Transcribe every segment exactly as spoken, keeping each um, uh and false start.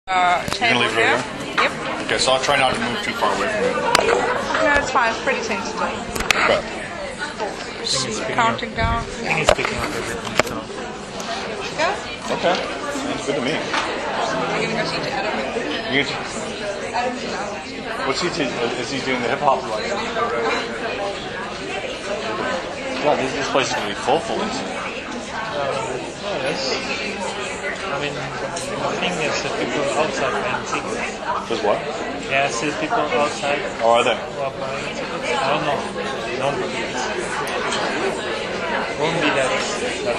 Uh, You're gonna leave it right here? Yep. Okay, so I'll try not to move too far away from it. No, it's fine. It's pretty sensitive. Okay. She's counting down. He's picking up everything, so. Go. Okay. Sounds good to me. We're gonna go see to Adam. You get What's he doing? Is he doing the hip hop like? God, this, this place is gonna be full full. Isn't it? Uh, no, yes. I mean, I think there's the people outside buying tickets. There's what? Yeah, I see people outside Oh, are they? who are buying tickets. I don't know. Nobody is. Won't be that. that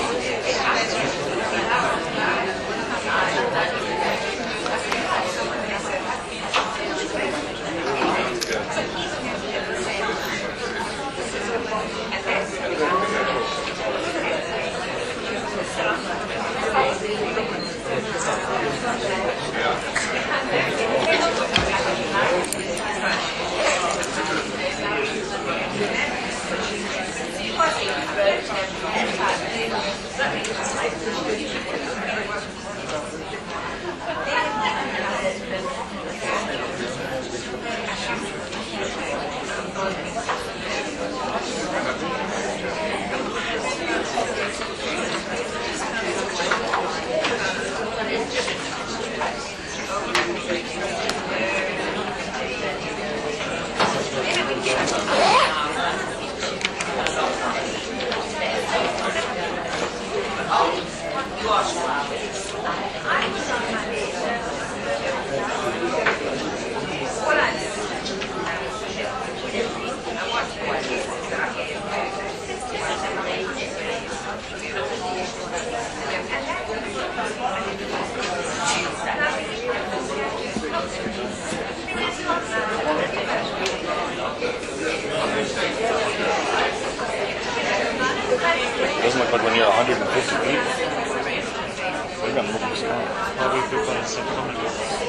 It doesn't look like when you're one hundred fifty people. They're gonna move this down. Probably people in September.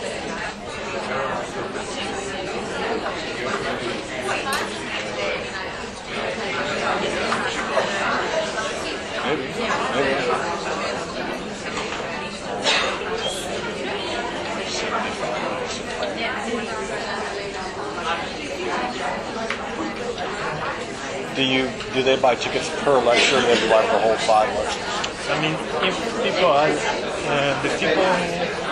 Maybe. Maybe. Do you do they buy tickets per lecture or do they buy for the whole five lectures? I mean, if people are, uh, the people who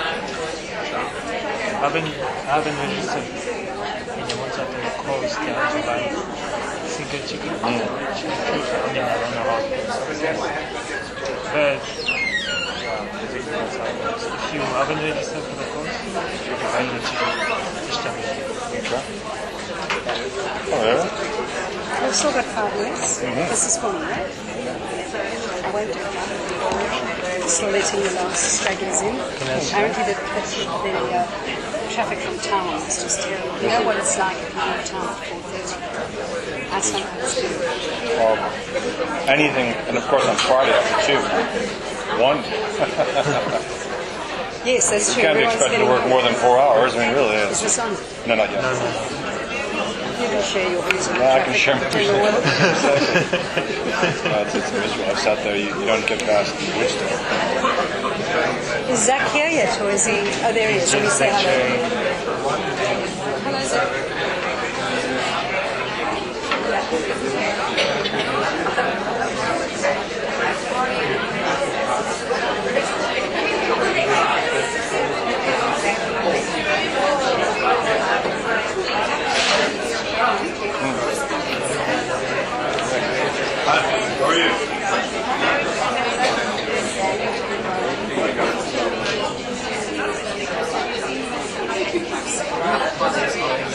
haven't, haven't registered in the ones out on the coast, they have to buy single ticket. Mm. I mean, I don't know how it goes. But if you haven't registered for the course, you can buy the ticket. Just tell me. Okay. Oh, yeah? We've still got five minutes. Mm-hmm. This is funny, right? I won't do it now. Still letting the last stragglers in. Apparently the, the, the uh, traffic from town is just terrible. You know what it's like if you leave town at four thirty. I sometimes do. Well, anything, and of course on Friday after two. One. Yes, that's true. You can't be Everyone's expected to work more than four hours. I mean, really. Is It's, this on? no, not yet. No, no, no. You can share your views on Yeah, I can traffic. share my in the views. weather. No, it's, it's miserable. I've sat there. You, you don't get past Woodstock. Is Zach here yet, or is he? Oh, there he is. Let me say hello. Hello, Zach. How are you? Thank you.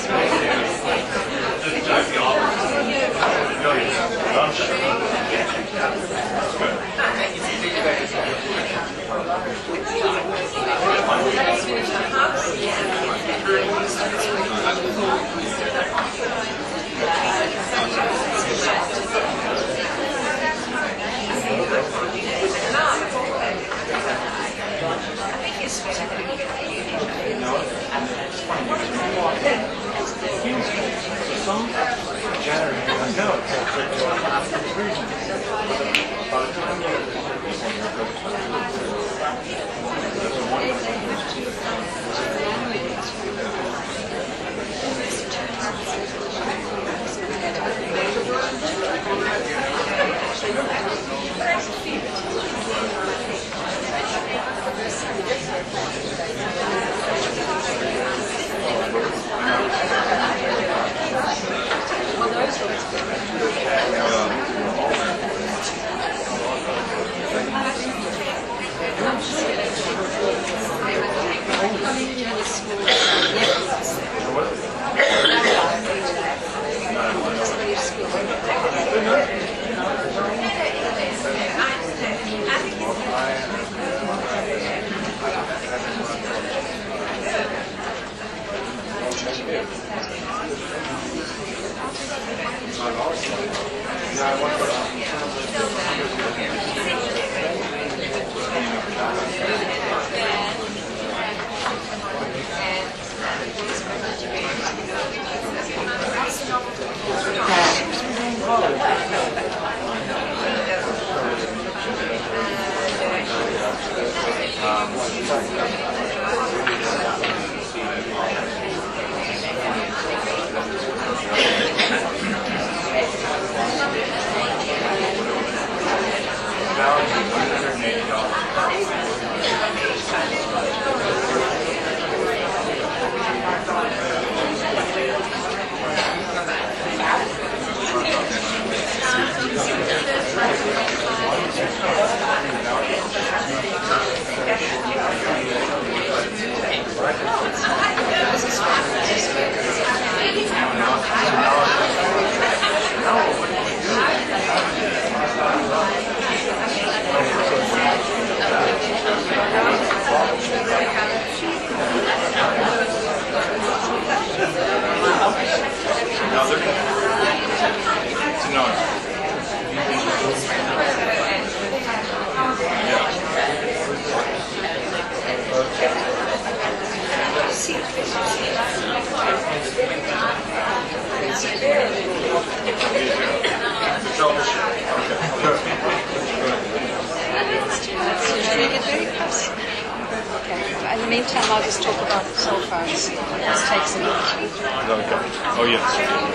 In the meantime, I'll just talk about cell phones. This takes a minute. Okay. Oh, yes.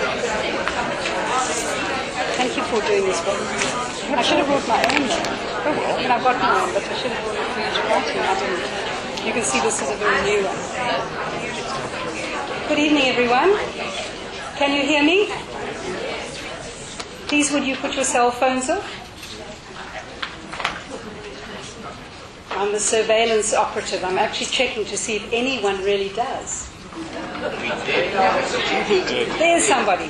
Thank you for doing this book. I should have brought my own though. Oh well. I mean, I've got my own, but I should have brought it for you to write in. I didn't. You can see this is a very new one. Good evening, everyone. Can you hear me? Please, would you put your cell phones off? I'm the surveillance operative. I'm actually checking to see if anyone really does. There's somebody.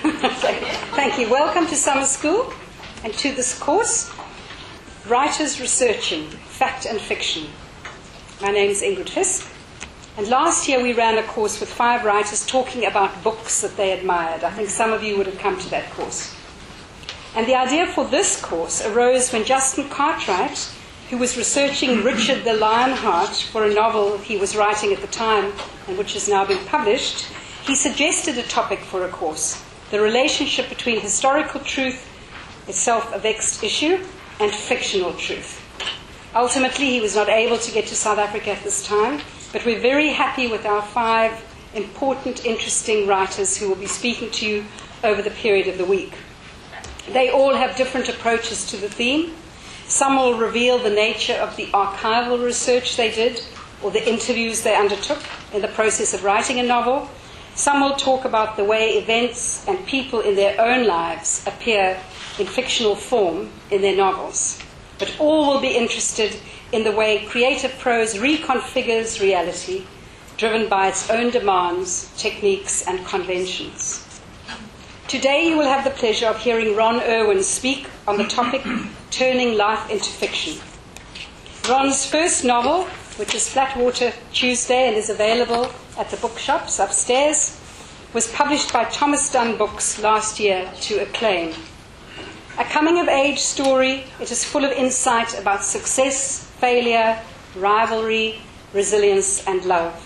Thank you. Welcome to summer school and to this course, Writers Researching, Fact and Fiction. My name is Ingrid Fisk, and last year we ran a course with five writers talking about books that they admired. I think some of you would have come to that course. And the idea for this course arose when Justin Cartwright, who was researching Richard the Lionheart for a novel he was writing at the time and which has now been published, he suggested a topic for a course, the relationship between historical truth, itself a vexed issue, and fictional truth. Ultimately, he was not able to get to South Africa at this time, but we're very happy with our five important, interesting writers who will be speaking to you over the period of the week. They all have different approaches to the theme. Some will reveal the nature of the archival research they did or the interviews they undertook in the process of writing a novel. Some will talk about the way events and people in their own lives appear in fictional form in their novels. But all will be interested in the way creative prose reconfigures reality, driven by its own demands, techniques, and conventions. Today you will have the pleasure of hearing Ron Erwin speak on the topic Turning Life into Fiction. Ron's first novel, which is Flatwater Tuesday and is available at the bookshops upstairs, was published by Thomas Dunn Books last year to acclaim. A coming-of-age story, it is full of insight about success, failure, rivalry, resilience, and love.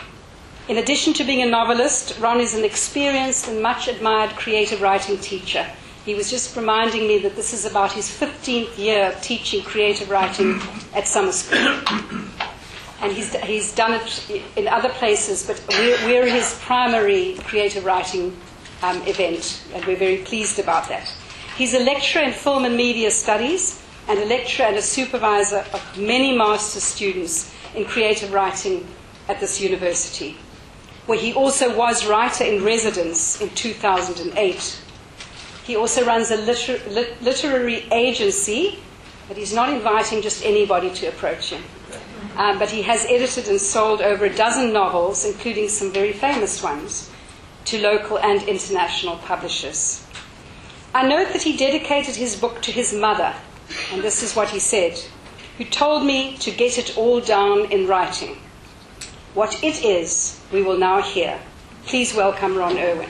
In addition to being a novelist, Ron is an experienced and much-admired creative writing teacher. He was just reminding me that this is about his fifteenth year of teaching creative writing at summer school. And he's, he's done it in other places, but we're, we're his primary creative writing um, event, and we're very pleased about that. He's a lecturer in film and media studies and a lecturer and a supervisor of many master's students in creative writing at this university, where he also was writer in residence in two thousand eight. He also runs a liter- lit- literary agency, but he's not inviting just anybody to approach him. Um, but he has edited and sold over a dozen novels, including some very famous ones, to local and international publishers. I note that he dedicated his book to his mother, and this is what he said, who told me to get it all down in writing. What it is, we will now hear. Please welcome Ron Erwin.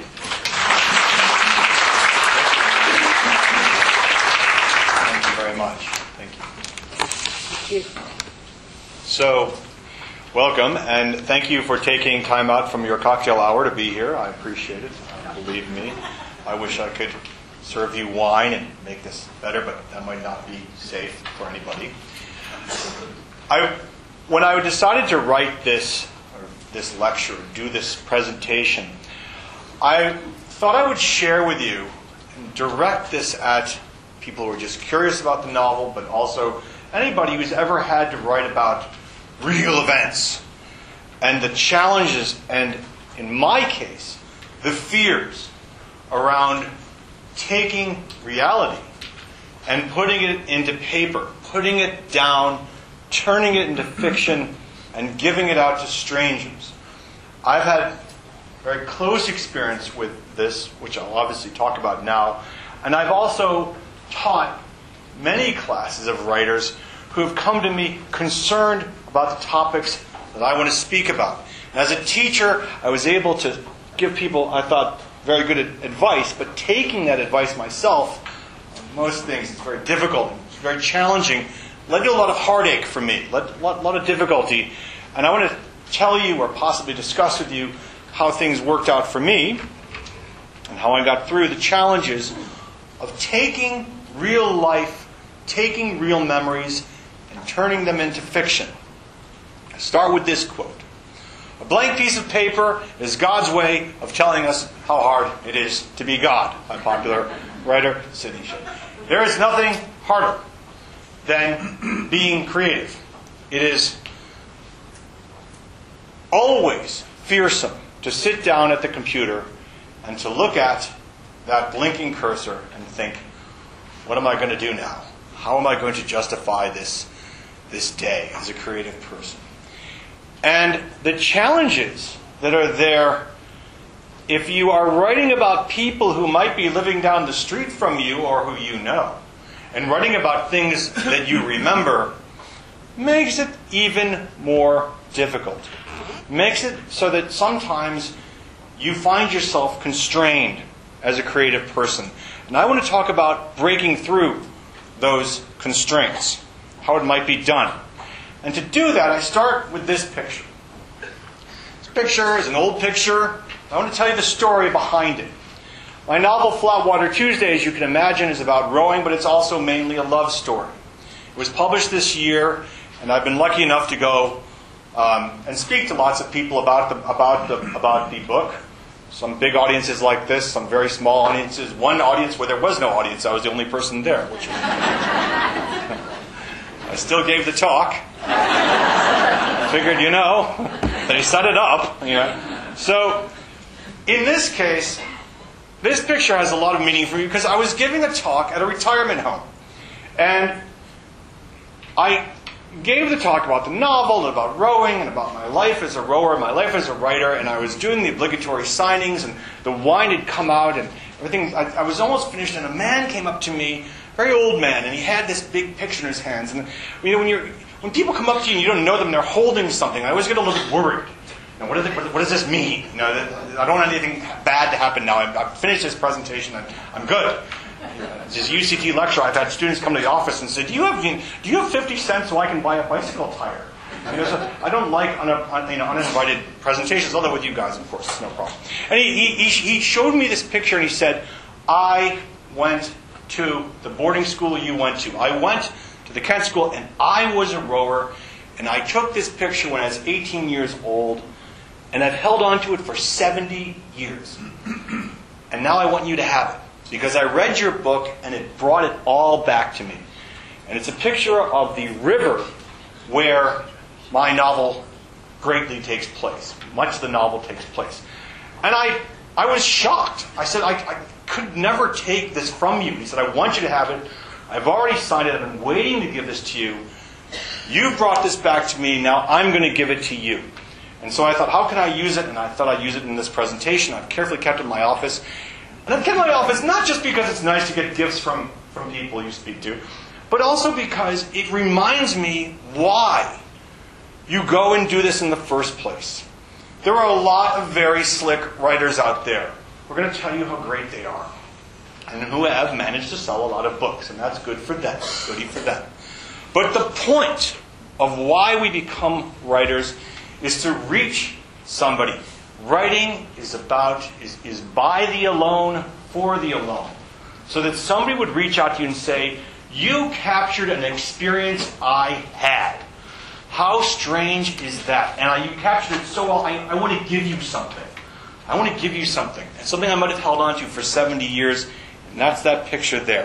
Thank you very much. Thank you. Thank you. So, welcome, and thank you for taking time out from your cocktail hour to be here. I appreciate it. Uh, believe me, I wish I could serve you wine and make this better, but that might not be safe for anybody. I, when I decided to write this or this lecture, do this presentation, I thought I would share with you and direct this at people who are just curious about the novel, but also anybody who's ever had to write about real events and the challenges and, in my case, the fears around taking reality and putting it into paper, putting it down, turning it into fiction and giving it out to strangers. I've had very close experience with this, which I'll obviously talk about now. And I've also taught many classes of writers who have come to me concerned about the topics that I want to speak about. And as a teacher, I was able to give people, I thought, very good advice, but taking that advice myself, most things, it's very difficult, it's very challenging, led to a lot of heartache for me, led to a lot, lot of difficulty. And I want to tell you, or possibly discuss with you, how things worked out for me, and how I got through the challenges of taking real life, taking real memories, and turning them into fiction. I start with this quote. A blank piece of paper is God's way of telling us how hard it is to be God, by popular writer Sidney Sheldon. There is nothing harder than being creative. It is always fearsome to sit down at the computer and to look at that blinking cursor and think, what am I going to do now? How am I going to justify this, this day as a creative person? And the challenges that are there, if you are writing about people who might be living down the street from you or who you know, and writing about things that you remember, makes it even more difficult. Makes it so that sometimes you find yourself constrained as a creative person. And I want to talk about breaking through those constraints, how it might be done. And to do that, I start with this picture. This picture is an old picture. I want to tell you the story behind it. My novel, Flatwater Tuesday, as you can imagine, is about rowing, but it's also mainly a love story. It was published this year, and I've been lucky enough to go um, and speak to lots of people about the, about the, about the book. Some big audiences like this, some very small audiences. One audience where there was no audience, I was the only person there. Which was I still gave the talk. Figured, you know, they set it up. You know. So, in this case, this picture has a lot of meaning for me because I was giving a talk at a retirement home. And I gave the talk about the novel, and about rowing, and about my life as a rower, my life as a writer, and I was doing the obligatory signings, and the wine had come out, and everything. I, I was almost finished, and a man came up to me, very old man, and he had this big picture in his hands. And you know, when you're when people come up to you and you don't know them, they're holding something. I always get a little bit worried. You know, what, they, what, what does this mean? You know, I don't want anything bad to happen now. I've, I've finished this presentation. I'm, I'm good. This U C T lecture, I've had students come to the office and say, do you have do you have fifty cents so I can buy a bicycle tire? And he goes, I don't like un, un, you know, uninvited presentations, although with you guys, of course, no problem. And he, he, he showed me this picture and he said, I went to the boarding school you went to. I went to the Kent School and I was a rower, and I took this picture when I was eighteen years old, and I've held on to it for seventy years. And now I want you to have it. Because I read your book and it brought it all back to me. And it's a picture of the river where my novel greatly takes place. Much of the novel takes place. And I I was shocked. I said, I, I could never take this from you. He said, I want you to have it. I've already signed it. I've been waiting to give this to you. You brought this back to me. Now I'm going to give it to you. And so I thought, how can I use it? And I thought I'd use it in this presentation. I've carefully kept it in my office. And I've kept it in my office not just because it's nice to get gifts from, from people you speak to, but also because it reminds me why you go and do this in the first place. There are a lot of very slick writers out there. We're going to tell you how great they are, and who have managed to sell a lot of books, and that's good for them. Goody for them. But the point of why we become writers is to reach somebody. Writing is about, is, is by the alone, for the alone. So that somebody would reach out to you and say, you captured an experience I had. How strange is that? And I, you captured it so well, I, I want to give you something. I want to give you something. And something I might have held on to for seventy years, and that's that picture there.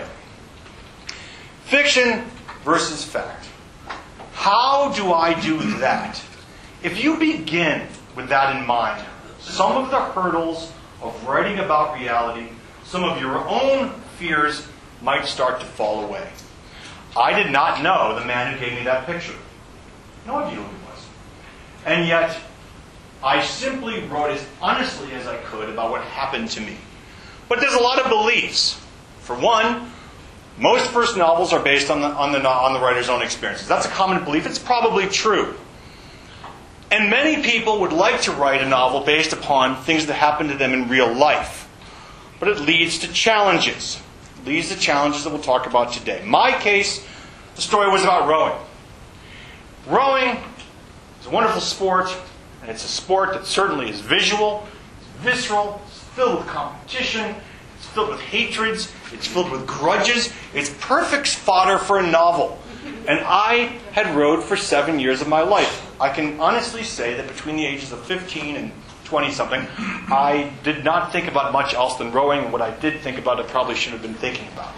Fiction versus fact. How do I do that? If you begin with that in mind, some of the hurdles of writing about reality, some of your own fears might start to fall away. I did not know the man who gave me that picture. No idea who he was. And yet, I simply wrote as honestly as I could about what happened to me. But there's a lot of beliefs. For one, most first novels are based on the, on the, on the writer's own experiences. That's a common belief. It's probably true. And many people would like to write a novel based upon things that happened to them in real life. But it leads to challenges. It leads to challenges that we'll talk about today. In my case, the story was about rowing. Rowing is a wonderful sport, and it's a sport that certainly is visual, it's visceral, it's filled with competition, it's filled with hatreds, it's filled with grudges. It's perfect fodder for a novel. And I had rowed for seven years of my life. I can honestly say that between the ages of fifteen and twenty-something, I did not think about much else than rowing, and what I did think about, I probably should have been thinking about.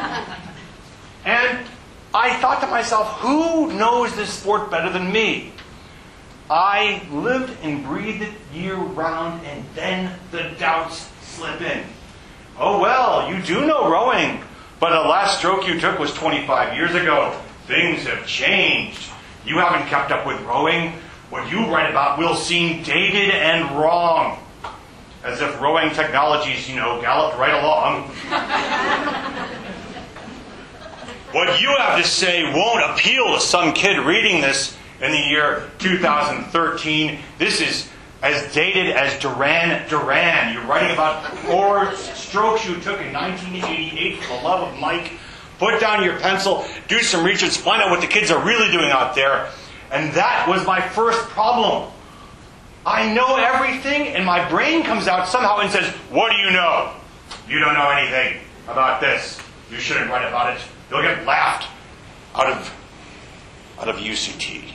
And I thought to myself, who knows this sport better than me? I lived and breathed it year-round, and then the doubts slip in. Oh, well, you do know rowing, but the last stroke you took was twenty-five years ago. Things have changed. You haven't kept up with rowing. What you write about will seem dated and wrong. As if rowing technologies, you know, galloped right along. What you have to say won't appeal to some kid reading this in the year two thousand thirteen. This is as dated as Duran Duran. You're writing about four strokes you took in nineteen eighty-eight for the love of Mike. Put down your pencil, do some research, find out what the kids are really doing out there. And that was my first problem. I know everything, and my brain comes out somehow and says, what do you know? You don't know anything about this. You shouldn't write about it. You'll get laughed out of, out of U C T.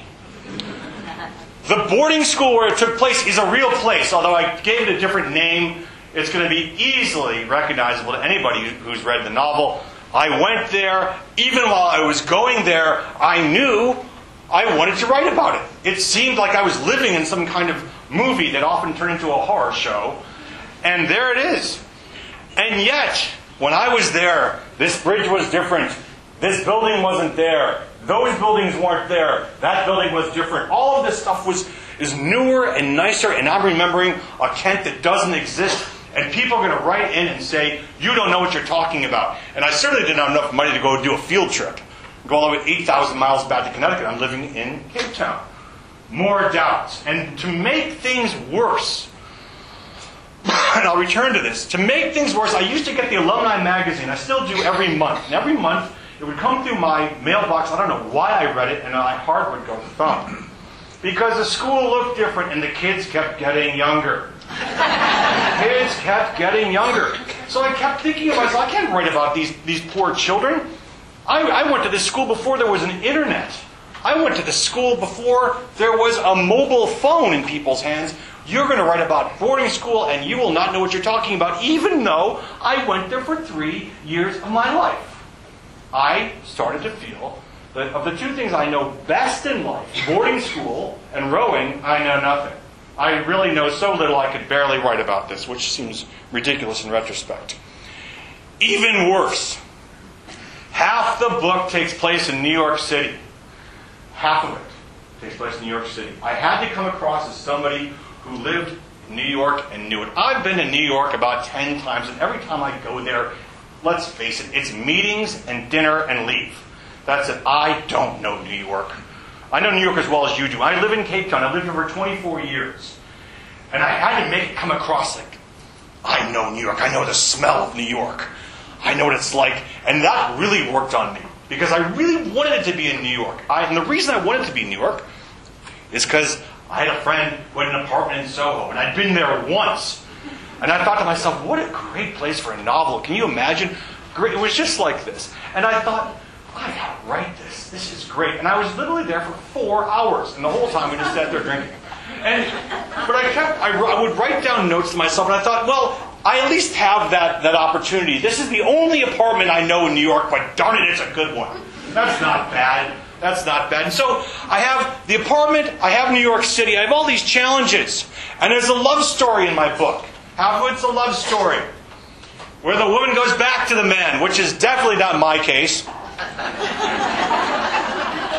The boarding school where it took place is a real place, although I gave it a different name. It's going to be easily recognizable to anybody who's read the novel. I went there. Even while I was going there, I knew I wanted to write about it. It seemed like I was living in some kind of movie that often turned into a horror show. And there it is. And yet, when I was there, this bridge was different. This building wasn't there. Those buildings weren't there. That building was different. All of this stuff was is newer and nicer, and I'm remembering a Kent that doesn't exist. And people are going to write in and say, you don't know what you're talking about. And I certainly didn't have enough money to go do a field trip. Go all the way eight thousand miles back to Connecticut. I'm living in Cape Town. More doubts. And to make things worse, and I'll return to this, to make things worse, I used to get the alumni magazine. I still do every month. And every month, it would come through my mailbox. I don't know why I read it, and my heart would go thump. Because the school looked different, and the kids kept getting younger. The kids kept getting younger. So I kept thinking of myself, I can't write about these, these poor children. I, I went to this school before there was an internet. I went to this school before there was a mobile phone in people's hands. You're going to write about boarding school, and you will not know what you're talking about, even though I went there for three years of my life. I started to feel that of the two things I know best in life, boarding school and rowing, I know nothing. I really know so little I could barely write about this, which seems ridiculous in retrospect. Even worse, half the book takes place in New York City. Half of it takes place in New York City. I had to come across as somebody who lived in New York and knew it. I've been to New York about ten times, and every time I go there, let's face it, it's meetings and dinner and leave. That's it. I don't know New York. I know New York as well as you do. I live in Cape Town. I've lived here for twenty-four years. And I had to make it come across like, I know New York. I know the smell of New York. I know what it's like. And that really worked on me. Because I really wanted it to be in New York. I, and the reason I wanted it to be in New York is because I had a friend who had an apartment in Soho. And I'd been there once. And I thought to myself, what a great place for a novel. Can you imagine? Great. It was just like this. And I thought, I gotta write this. This is great. And I was literally there for four hours. And the whole time we just sat there drinking. And but I kept I, I would write down notes to myself, and I thought, well, I at least have that, that opportunity. This is the only apartment I know in New York, but darn it, it's a good one. That's not bad. That's not bad. And so I have the apartment, I have New York City, I have all these challenges. And there's a love story in my book. Half of it's a love story. Where the woman goes back to the man, which is definitely not my case.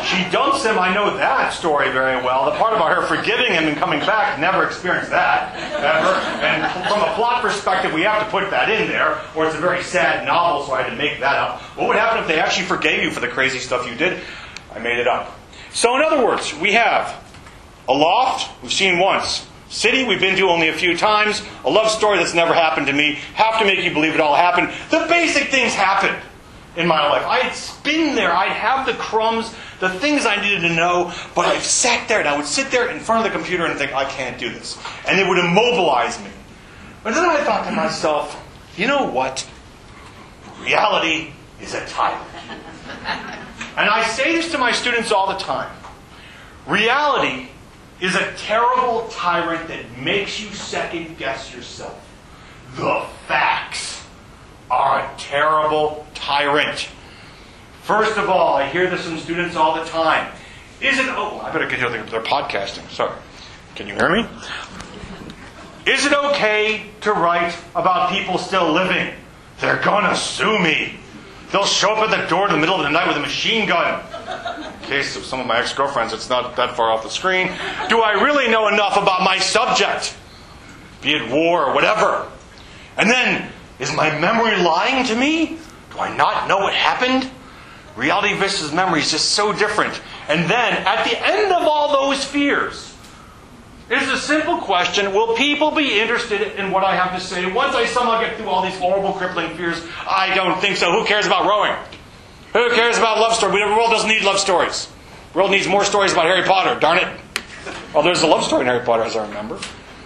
She dumps him. I know that story very well. The part about her forgiving him and coming back, never experienced that, ever. And from a plot perspective, we have to put that in there, or it's a very sad novel, so I had to make that up. What would happen if they actually forgave you for the crazy stuff you did? I made it up. So in other words, we have a loft, we've seen once. City, we've been to only a few times. A love story that's never happened to me. Have to make you believe it all happened. The basic things happened in my life. I'd been there. I'd have the crumbs, the things I needed to know, but I've sat there and I would sit there in front of the computer and think, I can't do this. And it would immobilize me. But then I thought to myself, you know what? Reality is a tyrant. And I say this to my students all the time. Reality is a terrible tyrant that makes you second guess yourself. The facts are a terrible tyrant. First of all, I hear this from students all the time. Is it, oh, I better get you, they're podcasting, sorry. Can you hear me? Is it okay to write about people still living? They're gonna sue me. They'll show up at the door in the middle of the night with a machine gun. In case of some of my ex-girlfriends, it's not that far off the screen. Do I really know enough about my subject? Be it war or whatever. And then, is my memory lying to me? Do I not know what happened? Reality versus memory is just so different. And then, at the end of all those fears, is a simple question: will people be interested in what I have to say once I somehow get through all these horrible, crippling fears? I don't think so. Who cares about rowing? Who cares about love stories? The world doesn't need love stories. The world needs more stories about Harry Potter, darn it. Well, there's a love story in Harry Potter, as I remember.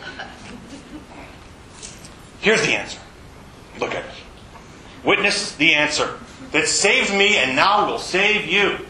Here's the answer. Look at it. Witness the answer that saved me and now will save you.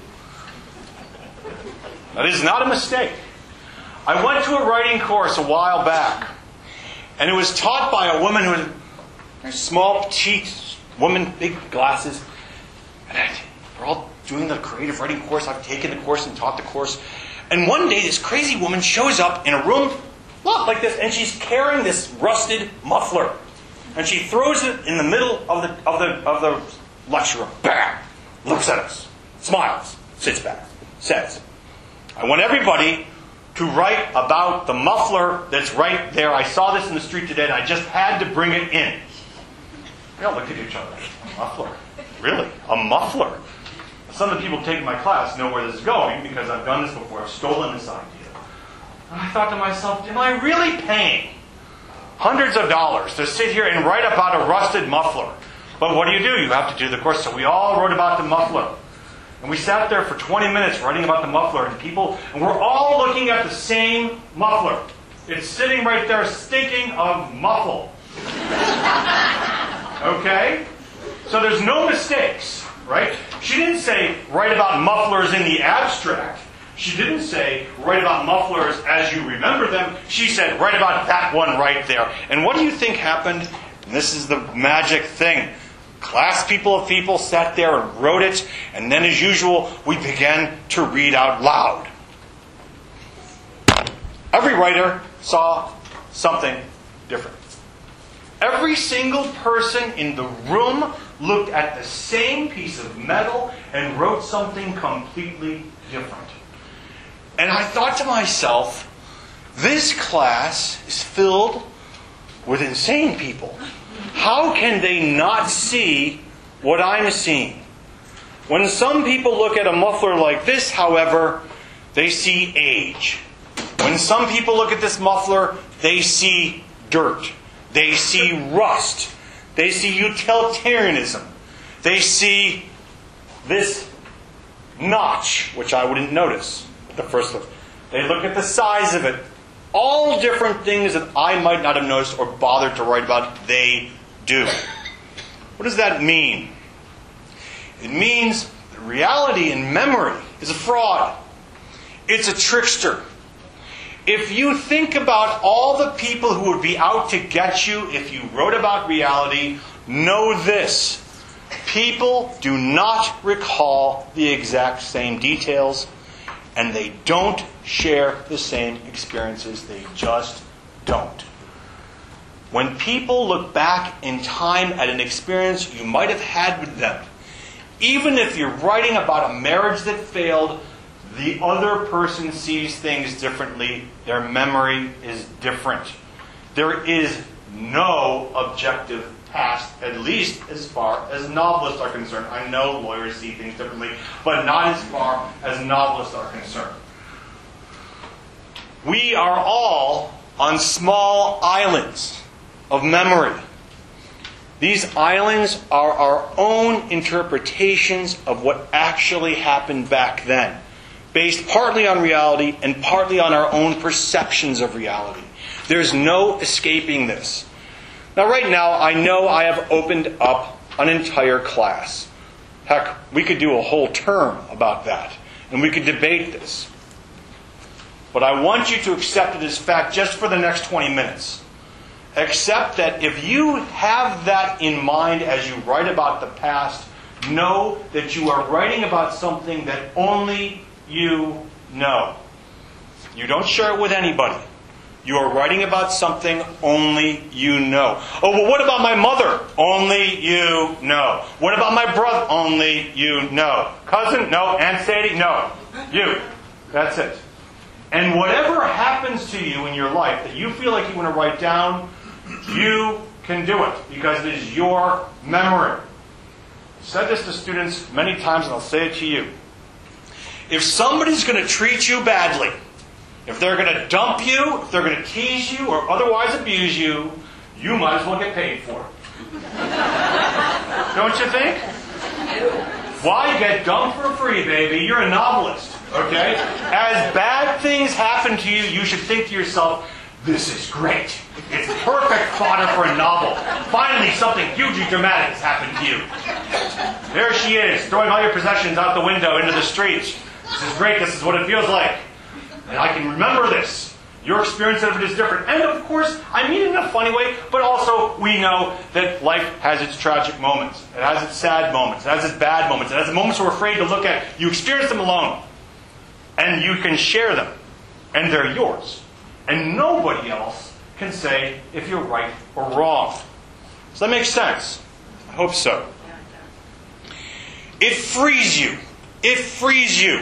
That is not a mistake. I went to a writing course a while back, and it was taught by a woman who was a small, petite woman, big glasses. And I, we're all doing the creative writing course. I've taken the course and taught the course. And one day, this crazy woman shows up in a room, look, like this, and she's carrying this rusted muffler. And she throws it in the middle of the of the of the lecture room. Bam! Looks at us, smiles, sits back, says, "I want everybody to write about the muffler that's right there. I saw this in the street today, and I just had to bring it in." We all looked at each other. A muffler? Really? A muffler? Some of the people taking my class know where this is going because I've done this before. I've stolen this idea. And I thought to myself, am I really paying hundreds of dollars to sit here and write about a rusted muffler? But what do you do? You have to do the course. So we all wrote about the muffler. And we sat there for twenty minutes writing about the muffler, and people, and we're all looking at the same muffler. It's sitting right there, stinking of muffle. Okay? So there's no mistakes, right? She didn't say write about mufflers in the abstract. She didn't say write about mufflers as you remember them. She said write about that one right there. And what do you think happened? And this is the magic thing. Class people of people sat there and wrote it, and then as usual, we began to read out loud. Every writer saw something different. Every single person in the room looked at the same piece of metal and wrote something completely different. And I thought to myself, this class is filled with insane people. How can they not see what I'm seeing? When some people look at a muffler like this, however, they see age. When some people look at this muffler, they see dirt. They see rust. They see utilitarianism. They see this notch, which I wouldn't notice at the first look. They look at the size of it. All different things that I might not have noticed or bothered to write about, they do. What does that mean? It means that reality and memory is a fraud. It's a trickster. If you think about all the people who would be out to get you if you wrote about reality, know this. People do not recall the exact same details, and they don't share the same experiences. They just don't. When people look back in time at an experience you might have had with them, even if you're writing about a marriage that failed, The other person sees things differently. Their memory is different. There is no objective past, at least as far as novelists are concerned. I know lawyers see things differently, but not as far as novelists are concerned. We are all on small islands of memory. These islands are our own interpretations of what actually happened back then, based partly on reality and partly on our own perceptions of reality. There's no escaping this. Now, right now, I know I have opened up an entire class. Heck, we could do a whole term about that, and we could debate this. But I want you to accept it as fact just for the next twenty minutes. Accept that if you have that in mind as you write about the past, know that you are writing about something that only you know. You don't share it with anybody. You are writing about something only you know. Oh, well, what about my mother? Only you know. What about my brother? Only you know. Cousin? No. Aunt Sadie? No. You. That's it. And whatever happens to you in your life that you feel like you want to write down, you can do it because it is your memory. I've said this to students many times, and I'll say it to you. If somebody's going to treat you badly, if they're going to dump you, if they're going to tease you, or otherwise abuse you, you might as well get paid for it. Don't you think? Why get dumped for free, baby? You're a novelist, okay? As bad things happen to you, you should think to yourself, this is great. It's perfect fodder for a novel. Finally, something hugely dramatic has happened to you. There she is, throwing all your possessions out the window into the street. This is great. This is what it feels like. And I can remember this. Your experience of it is different. And of course, I mean it in a funny way, but also we know that life has its tragic moments. It has its sad moments. It has its bad moments. It has the moments we're afraid to look at. You experience them alone. And you can share them. And they're yours. And nobody else can say if you're right or wrong. Does that make sense? I hope so. It frees you. It frees you.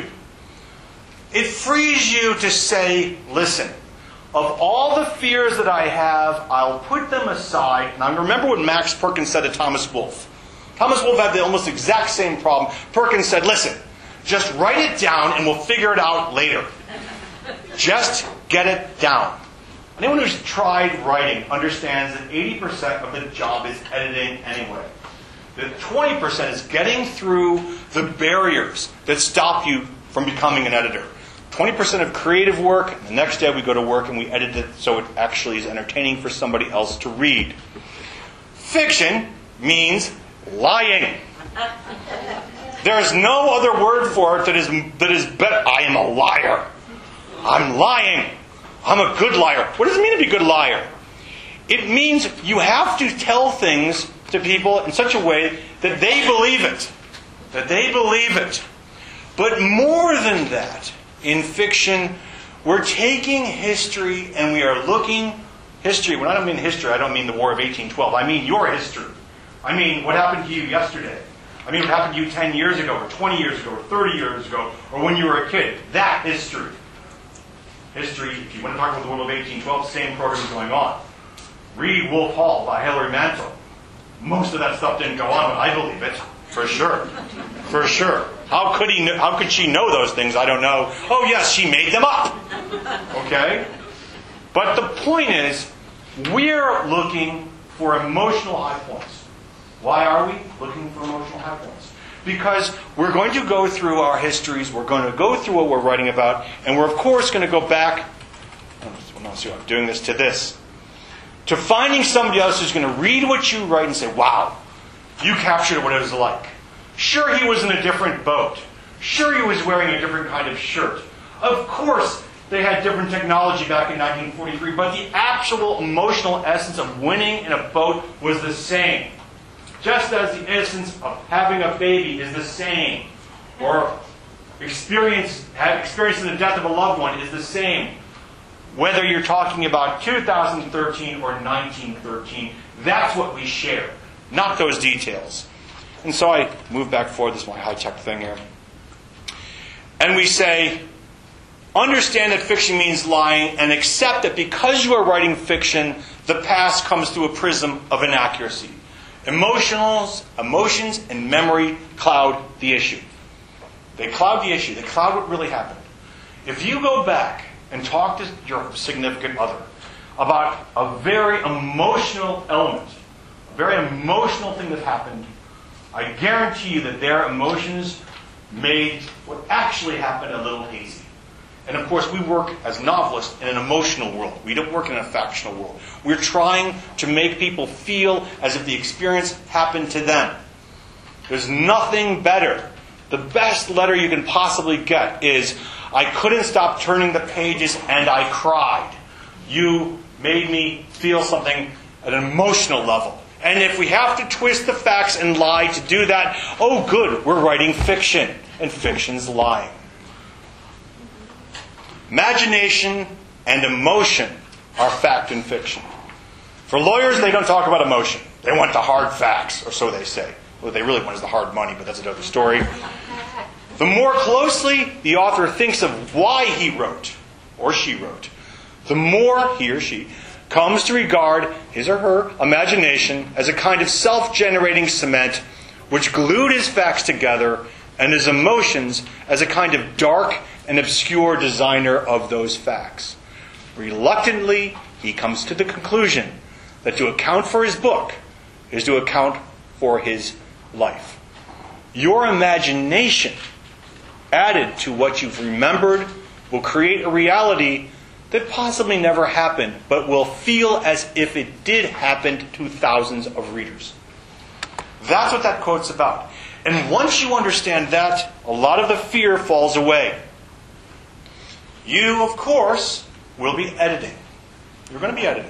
It frees you to say, listen, of all the fears that I have, I'll put them aside. Now remember what Max Perkins said to Thomas Wolfe. Thomas Wolfe had the almost exact same problem. Perkins said, listen, just write it down and we'll figure it out later. Just get it down. Anyone who's tried writing understands that eighty percent of the job is editing anyway. The twenty percent is getting through the barriers that stop you from becoming an editor. twenty percent of creative work, and the next day we go to work and we edit it so it actually is entertaining for somebody else to read. Fiction means lying. There's no other word for it that is that is better. I am a liar. I'm lying. I'm a good liar. What does it mean to be a good liar? It means you have to tell things to people in such a way that they believe it. That they believe it. But more than that, in fiction, we're taking history and we are looking... History, when I don't mean history, I don't mean the War of eighteen twelve. I mean your history. I mean what happened to you yesterday. I mean what happened to you ten years ago, or twenty years ago, or thirty years ago, or when you were a kid. That history. History, if you want to talk about the War of eighteen twelve, same program is going on. Read Wolf Hall by Hilary Mantel. Most of that stuff didn't go on, but I believe it. For sure. For sure. How could he? Know, how could she know those things? I don't know. Oh yes, she made them up. Okay? But the point is, we're looking for emotional high points. Why are we looking for emotional high points? Because we're going to go through our histories, we're going to go through what we're writing about, and we're of course going to go back, well, see, I'm doing this to this, to finding somebody else who's going to read what you write and say, wow, you captured what it was like. Sure, he was in a different boat. Sure, he was wearing a different kind of shirt. Of course, they had different technology back in nineteen forty-three, but the actual emotional essence of winning in a boat was the same. Just as the essence of having a baby is the same, or experience, experiencing the death of a loved one is the same. Whether you're talking about two thousand thirteen or nineteen thirteen, that's what we share, not those details. And so I move back forward. This is my high-tech thing here. and we say, understand that fiction means lying, and accept that because you are writing fiction, the past comes through a prism of inaccuracy. Emotionals, emotions and memory cloud the issue. They cloud the issue. They cloud what really happened. If you go back and talk to your significant other about a very emotional element, a very emotional thing that happened, I guarantee you that their emotions made what actually happened a little hazy. And of course, we work as novelists in an emotional world. We don't work in a factional world. We're trying to make people feel as if the experience happened to them. There's nothing better. The best letter you can possibly get is, I couldn't stop turning the pages and I cried. You made me feel something at an emotional level. And if we have to twist the facts and lie to do that, oh good, we're writing fiction. And fiction's lying. Imagination and emotion are fact and fiction. For lawyers, they don't talk about emotion. They want the hard facts, or so they say. What they really want is the hard money, but that's another story. The more closely the author thinks of why he wrote, or she wrote, the more he or she comes to regard his or her imagination as a kind of self-generating cement which glued his facts together, and his emotions as a kind of dark and obscure designer of those facts. Reluctantly, he comes to the conclusion that to account for his book is to account for his life. Your imagination, added to what you've remembered, will create a reality that possibly never happened, but will feel as if it did happen to thousands of readers. That's what that quote's about. And once you understand that, a lot of the fear falls away. You, of course, will be editing. You're going to be editing.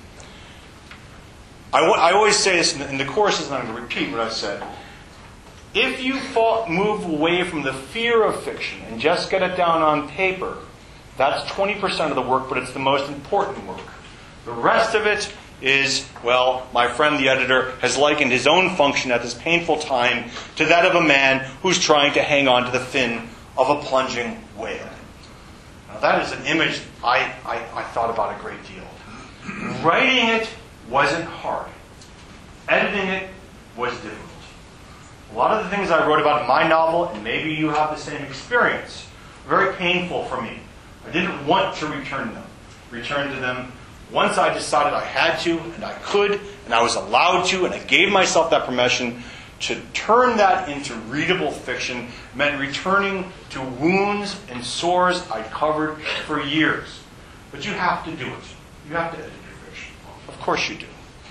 I, w- I always say this in the, in the courses, and I'm going to repeat what I said. If you fall, move away from the fear of fiction and just get it down on paper, that's twenty percent of the work, but it's the most important work. The rest of it is, well, my friend the editor has likened his own function at this painful time to that of a man who's trying to hang on to the fin of a plunging whale. Now that is an image I, I, I thought about a great deal. Writing it wasn't hard. Editing it was difficult. A lot of the things I wrote about in my novel, and maybe you have the same experience, were very painful for me. I didn't want to return them. Return to them. Once I decided I had to, and I could, and I was allowed to, and I gave myself that permission to turn that into readable fiction, meant returning to wounds and sores I'd covered for years. But you have to do it. You have to edit your fiction. Of course you do.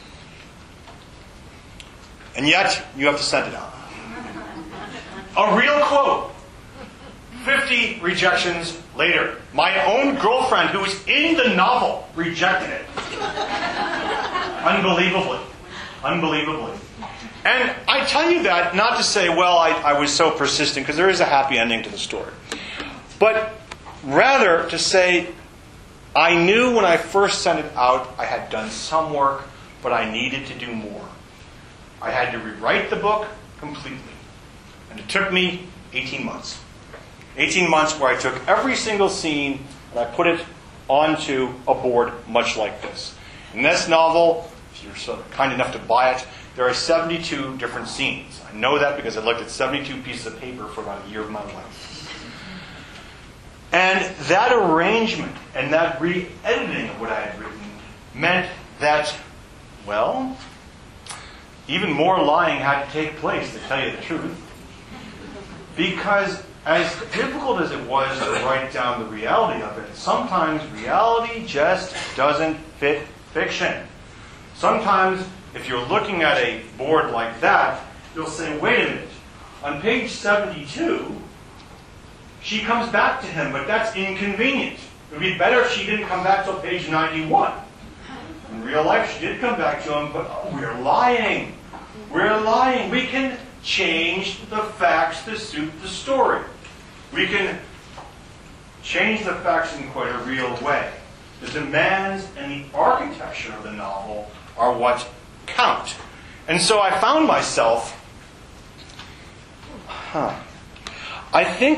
And yet, you have to send it out. A real quote. fifty rejections later. My own girlfriend, who was in the novel, rejected it. Unbelievably. Unbelievably. And I tell you that not to say, well, I, I was so persistent, because there is a happy ending to the story. But rather to say, I knew when I first sent it out, I had done some work, but I needed to do more. I had to rewrite the book completely. And it took me eighteen months. eighteen months where I took every single scene and I put it onto a board much like this. In this novel, if you're so kind enough to buy it, there are seventy-two different scenes. I know that because I looked at seventy-two pieces of paper for about a year of my life. And that arrangement and that re-editing of what I had written meant that, well, even more lying had to take place, to tell you the truth. Because as difficult as it was to write down the reality of it, sometimes reality just doesn't fit fiction. Sometimes, if you're looking at a board like that, you'll say, wait a minute, on page seventy-two, she comes back to him, but that's inconvenient. It would be better if she didn't come back till page ninety-one. In real life, she did come back to him, but oh, we're lying. We're lying. We can change the facts to suit the story. We can change the facts in quite a real way. The demands and the architecture of the novel are what count. And so I found myself, huh, I think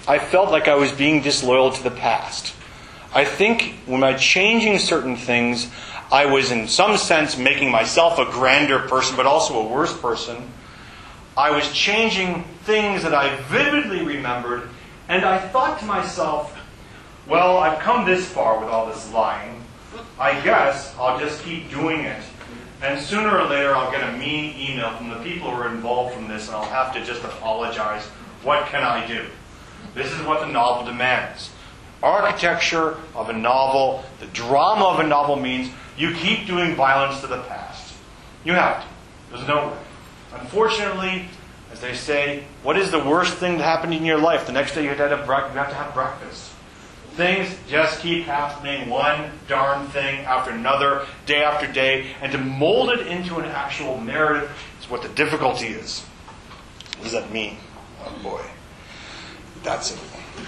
I felt like I was being disloyal to the past. I think when by changing certain things, I was in some sense making myself a grander person, but also a worse person. I was changing things that I vividly remembered, and I thought to myself, well, I've come this far with all this lying. I guess I'll just keep doing it. And sooner or later, I'll get a mean email from the people who are involved from this, and I'll have to just apologize. What can I do? This is what the novel demands. Architecture of a novel, the drama of a novel means you keep doing violence to the past. You have to. There's no way. Unfortunately, as they say, what is the worst thing that happened in your life? The next day you have to have, bre- you have, to have breakfast. Things just keep happening, one darn thing after another, day after day, and to mold it into an actual narrative is what the difficulty is. What does that mean? Oh boy. That's it.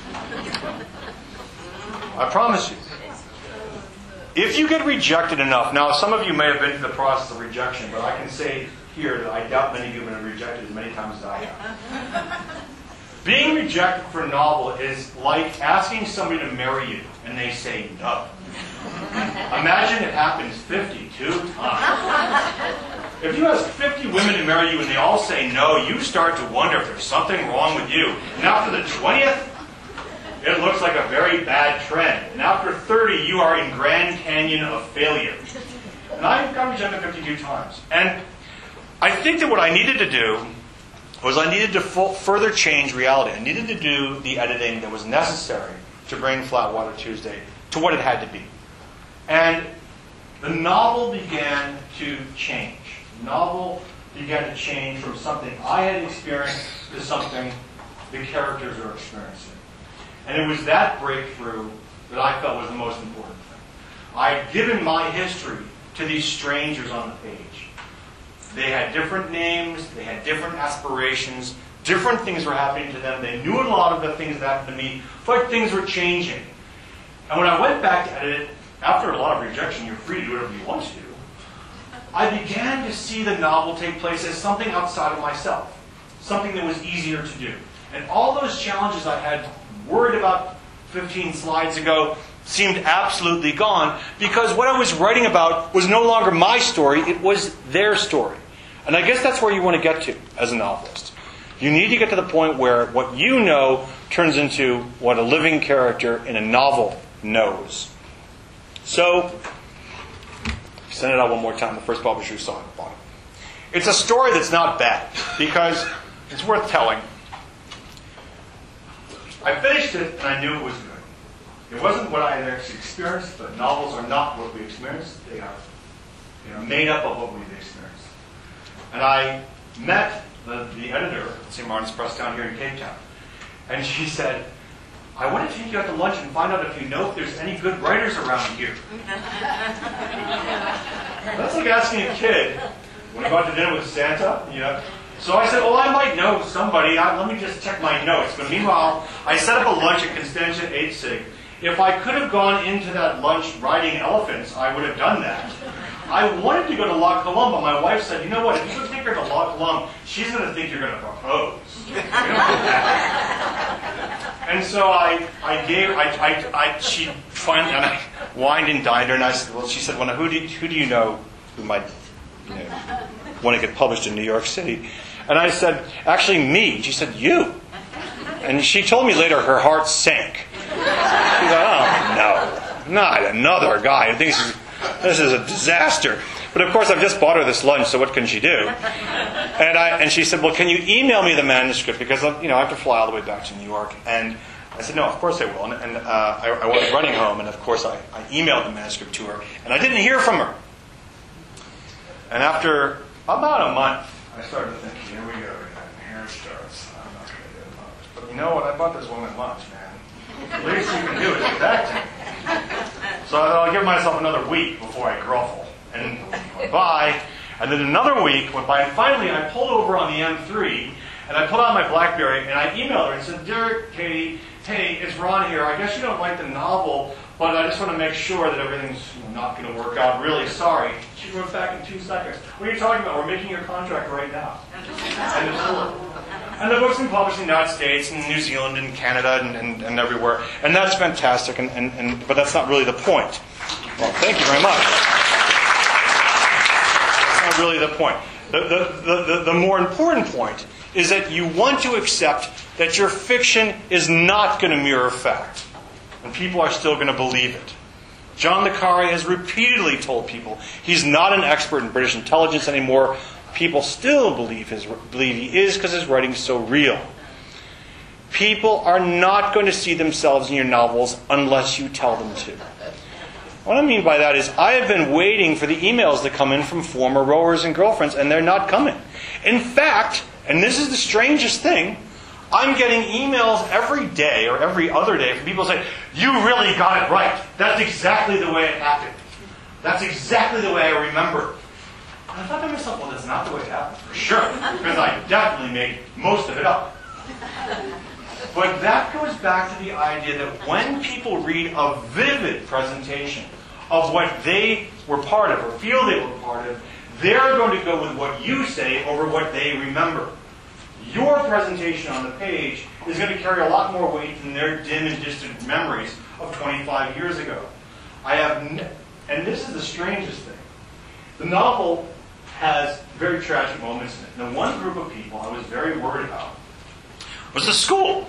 I promise you. If you get rejected enough, now some of you may have been through the process of rejection, but I can say here that I doubt many of you have been rejected as many times as I have. Being rejected for a novel is like asking somebody to marry you, and they say no. Imagine it happens fifty-two times. If you ask fifty women to marry you and they all say no, you start to wonder if there's something wrong with you. And after the twentieth, it looks like a very bad trend. And after thirty, you are in Grand Canyon of failure. And I got rejected fifty-two times. And I think that what I needed to do was I needed to full, further change reality. I needed to do the editing that was necessary to bring Flatwater Tuesday to what it had to be. And the novel began to change. The novel began to change from something I had experienced to something the characters are experiencing. And it was that breakthrough that I felt was the most important thing. I had given my history to these strangers on the page. They had different names, they had different aspirations, different things were happening to them. They knew a lot of the things that happened to me, but things were changing. And when I went back to edit it, after a lot of rejection, you're free to do whatever you want to do, I began to see the novel take place as something outside of myself, something that was easier to do. And all those challenges I had worried about fifteen slides ago seemed absolutely gone, because what I was writing about was no longer my story, it was their story. And I guess that's where you want to get to as a novelist. You need to get to the point where what you know turns into what a living character in a novel knows. So, send it out one more time. The first publisher saw it bought it. It's a story that's not bad, because it's worth telling. I finished it, and I knew it was good. It wasn't what I had actually experienced, but novels are not what we experience. They are, they are made up of what we've experienced. And I met the, the editor at Saint Martin's Press down here in Cape Town. And she said, I want to take you out to lunch and find out if you know if there's any good writers around here. That's like asking a kid, when you go out to dinner with Santa, you know. So I said, well, I might know somebody. I, let me just check my notes. But meanwhile, I set up a lunch at Constantia eight sig. If I could have gone into that lunch riding elephants, I would have done that. I wanted to go to La Colombe, but my wife said, you know what, if you go take her to La Colombe, she's going to think you're going to propose. And so I, I gave, I, I, I, she finally, and I wined and dined her, and I said, well, she said, well, who do you, who do you know who might, you know, want to get published in New York City? And I said, actually, me. She said, you. And she told me later her heart sank. She said, oh, no, not another guy who thinks this is a disaster. But of course, I've just bought her this lunch, so what can she do? And I and she said, well, can you email me the manuscript? Because, you know, I have to fly all the way back to New York. And I said, no, of course I will. And, and uh, I, I was running home, and of course I, I emailed the manuscript to her. And I didn't hear from her. And after about a month, I started to think, here we go again. Here it starts. I'm not going to do it much. But you know what? I bought this woman lunch, man. The least you can do is protect him. So I thought I'll give myself another week before I grovel. And went by. And then another week went by. And finally, I pulled over on the M three. And I pulled out my BlackBerry. And I emailed her and said, dear Katie, hey, it's Ron here. I guess you don't like the novel, but I just want to make sure that everything's not going to work out. Really sorry. She wrote back in two seconds. What are you talking about? We're making your contract right now. And it's over. And the book's been published in the United States and New Zealand and Canada and, and, and everywhere. And that's fantastic, and, and, and, but that's not really the point. Well, thank you very much. That's not really the point. The, the, the, the, the more important point is that you want to accept that your fiction is not going to mirror fact. And people are still going to believe it. John le Carré has repeatedly told people he's not an expert in British intelligence anymore. People still believe his believe he is because his writing is so real. People are not going to see themselves in your novels unless you tell them to. What I mean by that is I have been waiting for the emails to come in from former rowers and girlfriends, and they're not coming. In fact, and this is the strangest thing, I'm getting emails every day or every other day from people saying, "You really got it right. That's exactly the way it happened. That's exactly the way I remember it." And I thought to myself, well, that's not the way it happened, for sure, because I definitely made most of it up. But that goes back to the idea that when people read a vivid presentation of what they were part of or feel they were part of, they're going to go with what you say over what they remember. Your presentation on the page is going to carry a lot more weight than their dim and distant memories of twenty-five years ago. I have, n- and this is the strangest thing. The novel has very tragic moments in it. And the one group of people I was very worried about was the school.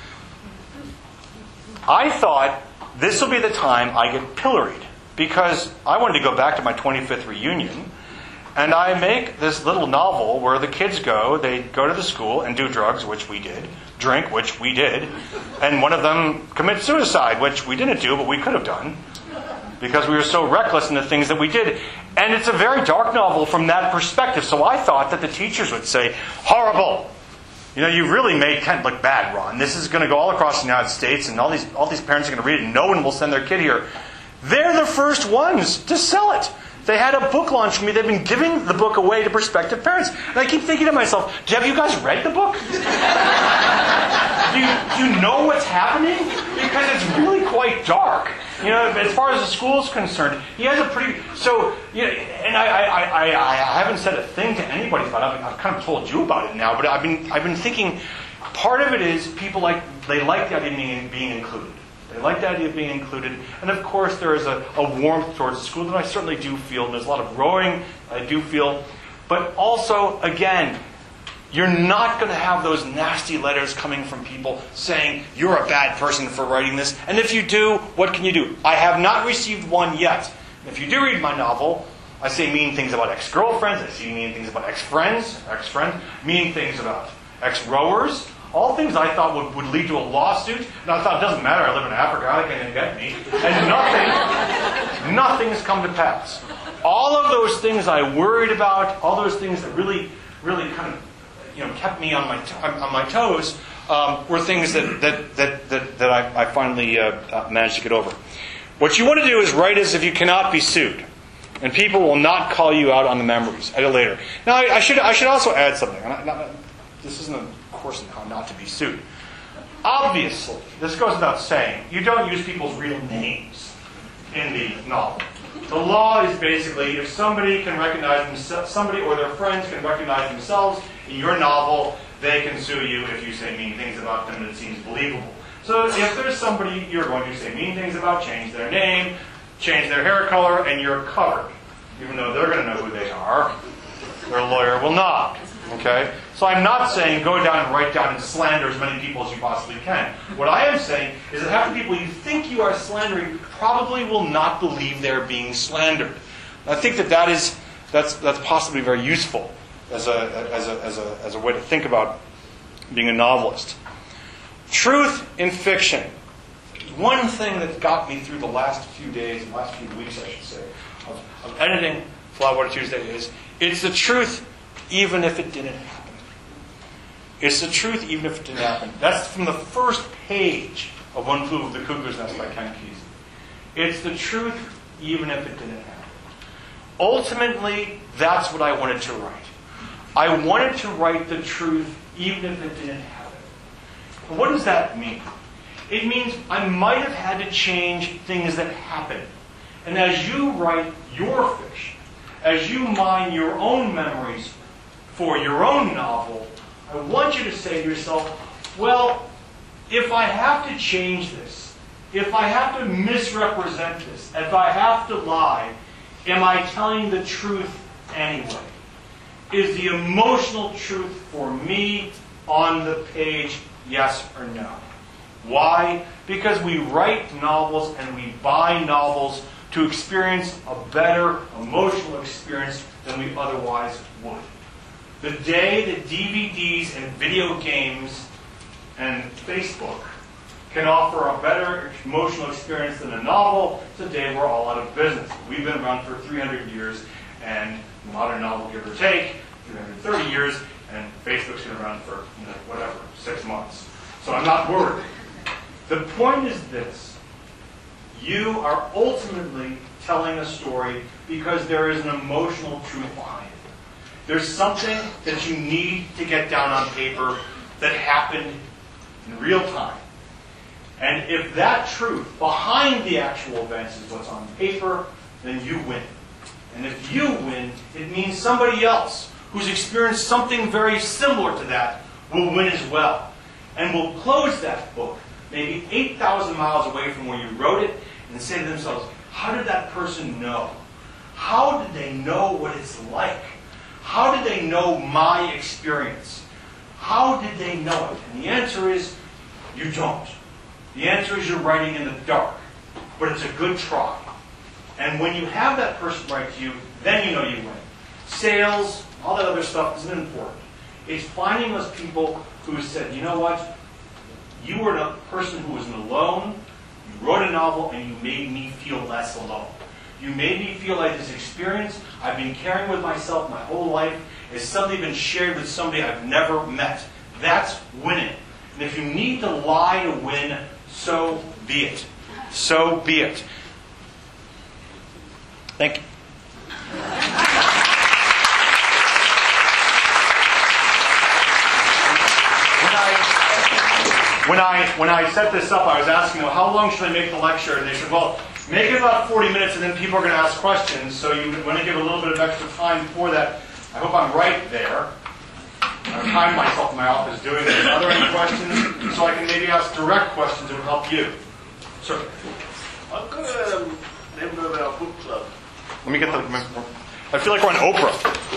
I thought this will be the time I get pilloried, because I wanted to go back to my twenty-fifth reunion, and I make this little novel where the kids go, they go to the school and do drugs, which we did, drink, which we did, and one of them commits suicide, which we didn't do, but we could have done, because we were so reckless in the things that we did. And it's a very dark novel from that perspective, so I thought that the teachers would say, "Horrible! You know, you really made Kent look bad, Ron. This is going to go all across the United States, and all these all these parents are going to read it, and no one will send their kid here." They're the first ones to sell it. They had a book launch for me. They've been giving the book away to prospective parents. And I keep thinking to myself, have you guys read the book? do, you, do you know what's happening? Because it's really quite dark. You know, as far as the school is concerned, he has a pretty... So, you know, and I, I, I, I, I haven't said a thing to anybody about it. I've, I've kind of told you about it now, but I've been, I've been thinking, part of it is people like, they like the idea of being, being included. They like the idea of being included. And of course, there is a, a warmth towards the school that I certainly do feel. And there's a lot of rowing I do feel. But also, again, you're not going to have those nasty letters coming from people saying, "You're a bad person for writing this." And if you do, what can you do? I have not received one yet. If you do read my novel, I say mean things about ex-girlfriends. I say mean things about ex-friends, ex-friends, mean things about ex-rowers. All things I thought would, would lead to a lawsuit. And I thought, it doesn't matter, I live in Africa, I can't get me. And nothing, nothing has come to pass. All of those things I worried about, all those things that really, really kind of, you know, kept me on my t- on my toes, um, were things that that that that, that I, I finally uh, uh, managed to get over. What you want to do is write as if you cannot be sued, and people will not call you out on the memories at a later. Now, I, I should I should also add something. I'm not, not, this isn't a course in how not to be sued. Obviously, this goes without saying, you don't use people's real names in the novel. The law is basically, if somebody can recognize themselves, somebody or their friends can recognize themselves in your novel, they can sue you if you say mean things about them and it seems believable. So if there's somebody you're going to say mean things about, change their name, change their hair color, and you're covered. Even though they're going to know who they are, their lawyer will not. Okay? So I'm not saying go down and write down and slander as many people as you possibly can. What I am saying is that half the people you think you are slandering probably will not believe they're being slandered. And I think that that is that's that's possibly very useful as a as a as a as a way to think about being a novelist. Truth in fiction. One thing that got me through the last few days, the last few weeks, I should say, of, of editing Flowerwater Tuesday is it's the truth even if it didn't happen. It's the truth even if it didn't happen. That's from the first page of One Flew Over the Cuckoo's Nest by Ken Kesey. It's the truth even if it didn't happen. Ultimately, that's what I wanted to write. I wanted to write the truth even if it didn't happen. And what does that mean? It means I might have had to change things that happened. And as you write your fiction, as you mine your own memories for your own novel, I want you to say to yourself, well, if I have to change this, if I have to misrepresent this, if I have to lie, am I telling the truth anyway? Is the emotional truth for me on the page, yes or no? Why? Because we write novels and we buy novels to experience a better emotional experience than we otherwise would. The day that D V Ds and video games and Facebook can offer a better emotional experience than a novel, it's the day we're all out of business. We've been around for three hundred years, and modern novel, give or take, three hundred thirty years, and Facebook's been around for, you know, whatever, six months. So I'm not worried. The point is this. You are ultimately telling a story because there is an emotional truth behind it. There's something that you need to get down on paper that happened in real time. And if that truth behind the actual events is what's on paper, then you win. And if you win, it means somebody else who's experienced something very similar to that will win as well. And will close that book, maybe eight thousand miles away from where you wrote it, and say to themselves, how did that person know? How did they know what it's like? How did they know my experience? How did they know it? And the answer is, you don't. The answer is you're writing in the dark. But it's a good try. And when you have that person write to you, then you know you win. Sales, all that other stuff isn't important. It's finding those people who said, you know what? You were a person who was alone. You wrote a novel and you made me feel less alone. You made me feel like this experience I've been carrying with myself my whole life has suddenly been shared with somebody I've never met. That's winning. And if you need to lie to win, so be it. So be it. Thank you. When I, when I set this up, I was asking them, how long should I make the lecture? And they said, well, make it about forty minutes and then people are going to ask questions. So you want to give a little bit of extra time for that. I hope I'm right there. I've timed myself in my office doing this. Are there any questions? So I can maybe ask direct questions that would help you. Sir? I've got a um, member of our book club. Let me get the... I feel like we're on Oprah.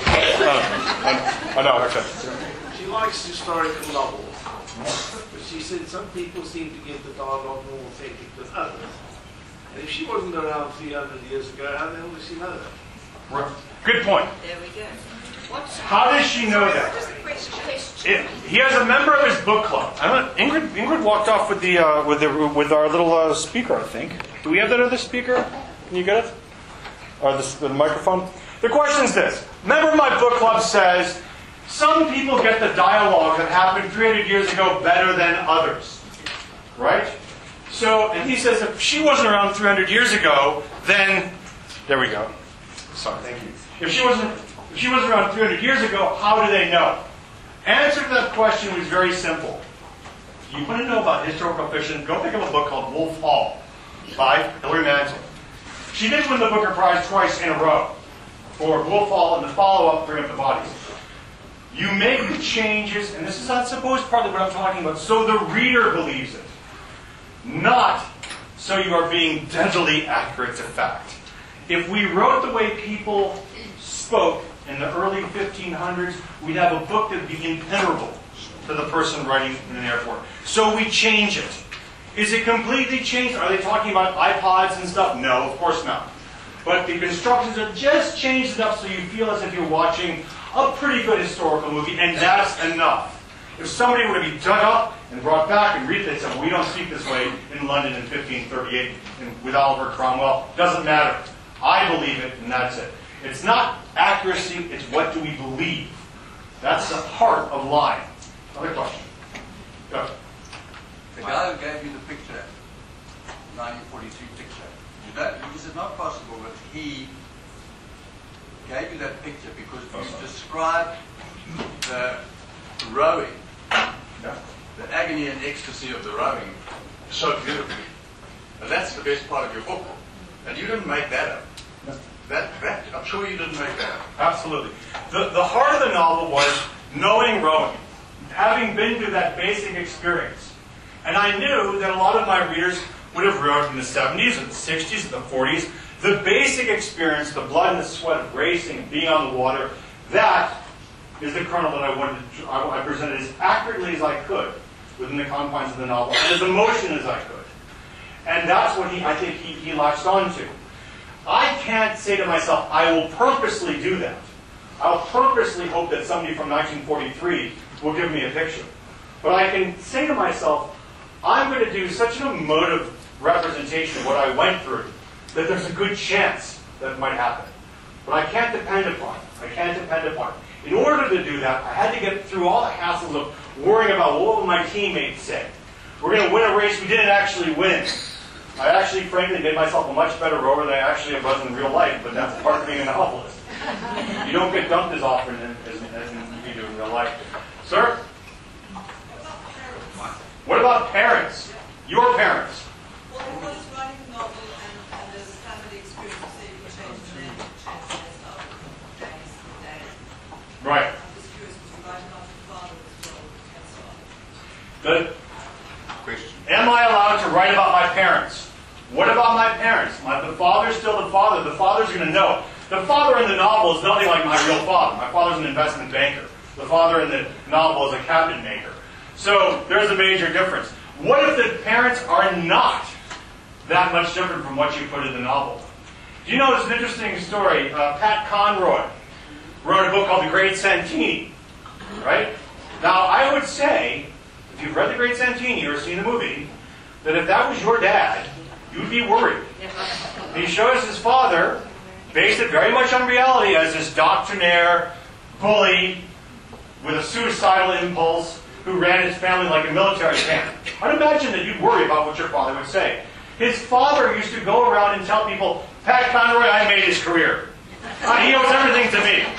uh, I, I know, okay. She likes historical novels. But she said some people seem to get the dialogue more authentic than others. And if she wasn't around three hundred years ago, how the hell does she know that? Right. Good point. There we go. What's How does she know that? What is the question? It, he has a member of his book club. I don't know, Ingrid, Ingrid walked off with the uh, with the with our little uh, speaker, I think. Do we have that other speaker? Can you get it? Or the, the microphone? The question is this. A member of my book club says, some people get the dialogue that happened three hundred years ago better than others. Right? So, and he says, if she wasn't around three hundred years ago, then... There we go. Sorry, thank you. If she wasn't, if she wasn't around three hundred years ago, how do they know? Answer to that question was very simple. You want to know about historical fiction, go pick up a book called Wolf Hall by Hilary Mantel. She did win the Booker Prize twice in a row for Wolf Hall and the follow-up, Bring Up the Bodies. You make the changes, and this is, I suppose, partly what I'm talking about, so the reader believes it. Not so you are being deadly accurate to fact. If we wrote the way people spoke in the early fifteen hundreds, we'd have a book that would be impenetrable to the person writing in an airport. So we change it. Is it completely changed? Are they talking about iPods and stuff? No, of course not. But the instructions are just changed enough so you feel as if you're watching a pretty good historical movie, and that's enough. If somebody were to be dug up and brought back and read this, and we don't speak this way in London in fifteen thirty-eight and with Oliver Cromwell, doesn't matter. I believe it, and that's it. It's not accuracy, it's what do we believe. That's the heart of lying. Another question. Go. The guy who gave you the picture, nineteen forty-two picture, you know, is it not possible that he gave you that picture because you described the rowing, Yeah. the agony and ecstasy of the rowing so beautifully? And that's the best part of your book. And you didn't make that up. That, that, I'm sure you didn't make that up. Absolutely. The, the heart of the novel was knowing rowing. having been through that basic experience. And I knew that a lot of my readers would have grown up in the seventies or the sixties or the forties. The basic experience, the blood and the sweat of racing and being on the water, that is the kernel that I wanted to, I, I presented as accurately as I could within the confines of the novel, and as emotion as I could. And that's what he, I think he, he latched onto. I can't say to myself, I will purposely do that. I'll purposely hope that somebody from nineteen forty-three will give me a picture. But I can say to myself, I'm going to do such an emotive representation of what I went through that there's a good chance that it might happen. But I can't depend upon it. I can't depend upon it. In order to do that, I had to get through all the hassles of worrying about what will my teammates say. We're going to win a race we didn't actually win. I actually, frankly, made myself a much better rower than I actually was in real life, but that's part of being a novelist. You don't get dumped as often as, as you do in real life. Sir? What about parents? Your parents? Well, because writing a novel and, and there's family experience, so you can change the name, change the style, days, days. Right. I'm just curious, was you writing about your father as well, and so on? Good. Question. Am I allowed to write about my parents? What about my parents? My, the father's still the father. The father's going to know. The father in the novel is nothing like my real father. My father's an investment banker. The father in the novel is a cabinet maker. So there's a major difference. What if the parents are not that much different from what you put in the novel? Do you know, it's an interesting story. Uh, Pat Conroy wrote a book called The Great Santini. Right? Now, I would say, if you've read The Great Santini or seen the movie, that if that was your dad, you'd be worried. He shows his father, based it very much on reality, as this doctrinaire, bully, with a suicidal impulse, who ran his family like a military camp. I'd imagine that you'd worry about what your father would say. His father used to go around and tell people, Pat Conroy, I made his career. Uh, he owes everything to me.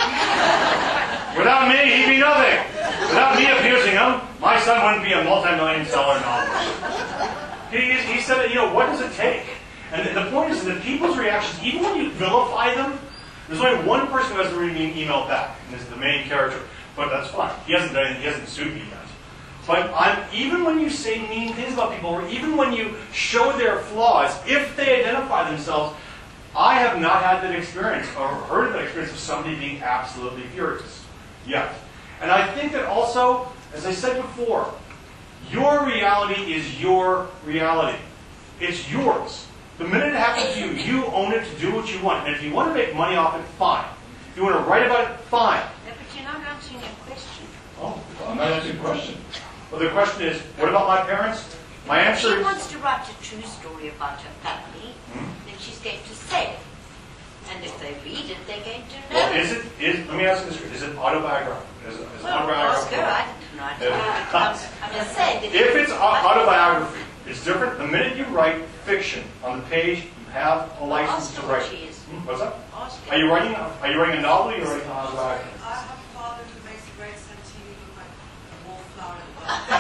Without me, he'd be nothing. Without me abusing him, my son wouldn't be a multi-million seller novelist. He, he said, you know, what does it take? And the point is that people's reactions, even when you vilify them, there's only one person who hasn't read me an email back, and this is the main character. But that's fine. He hasn't done anything. He hasn't sued me yet. But I'm, even when you say mean things about people, or even when you show their flaws, if they identify themselves, I have not had that experience, or heard of that experience of somebody being absolutely furious yet. And I think that also, as I said before, your reality is your reality. It's yours. The minute it happens to you, you own it to do what you want. And if you want to make money off it, fine. If you want to write about it, fine. Yeah, but you're not answering your question. Oh, well, I'm not answering the question. Well, the question is, what about my parents? My answer She is... wants to write a true story about her family, Hmm? then she's going to say it. And if they read it, they're going to know. Well, is it, is, let me ask you this, is it autobiographical? Is it, is it Well, ask autobiographical? her, I didn't write it. Yeah. I'm, I'm just saying that If it's au- autobiography, it's different. The minute you write fiction on the page, you have a license ask to her what write. she is. Hmm? What's that? Ask her. Are you writing? Are you writing a novel? Or are you writing an autobiography? I have a father who makes a great Santini look like a wallflower in the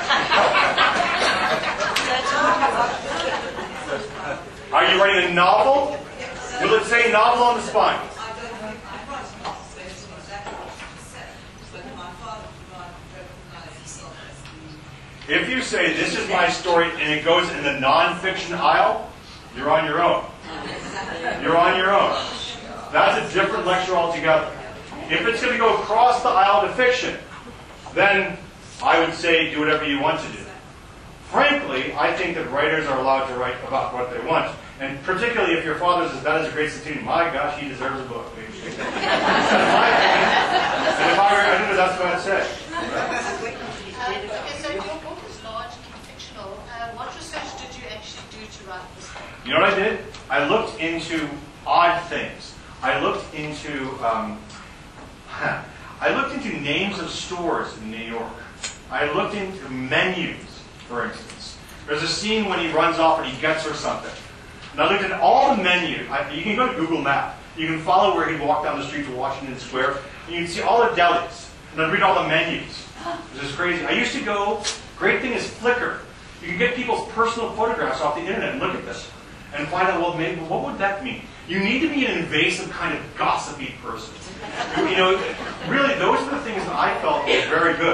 garden. Are you writing a novel? Will it say novel on the spine? I don't think my front office says exactly what she said, but my father would recognize himself as the... If you say this is my story and it goes in the non-fiction aisle, you're on your own. You're on your own. That's a different lecture altogether. If it's going to go across the aisle to fiction, then I would say do whatever you want to do. Frankly, I think that writers are allowed to write about what they want. And particularly if your father's as bad as a great Santini, my gosh, he deserves a book. That's my opinion. And if I were editor, that's what I'd say. Okay, so your book is largely fictional. Uh, what research did you actually do to write this book? You know what I did? I looked into odd things. I looked into um, I looked into names of stores in New York. I looked into menus, for instance. There's a scene when he runs off and he gets her something. And I looked at all the menus. I, you can go to Google Maps. You can follow where he'd walk down the street to Washington Square, and you can see all the delis. And I'd read all the menus. This is crazy. I used to go, great thing is Flickr. You can get people's personal photographs off the internet and look at this. And find out, well, maybe, what would that mean? You need to be an invasive kind of gossipy person. You know, really, those are the things that I felt were very good.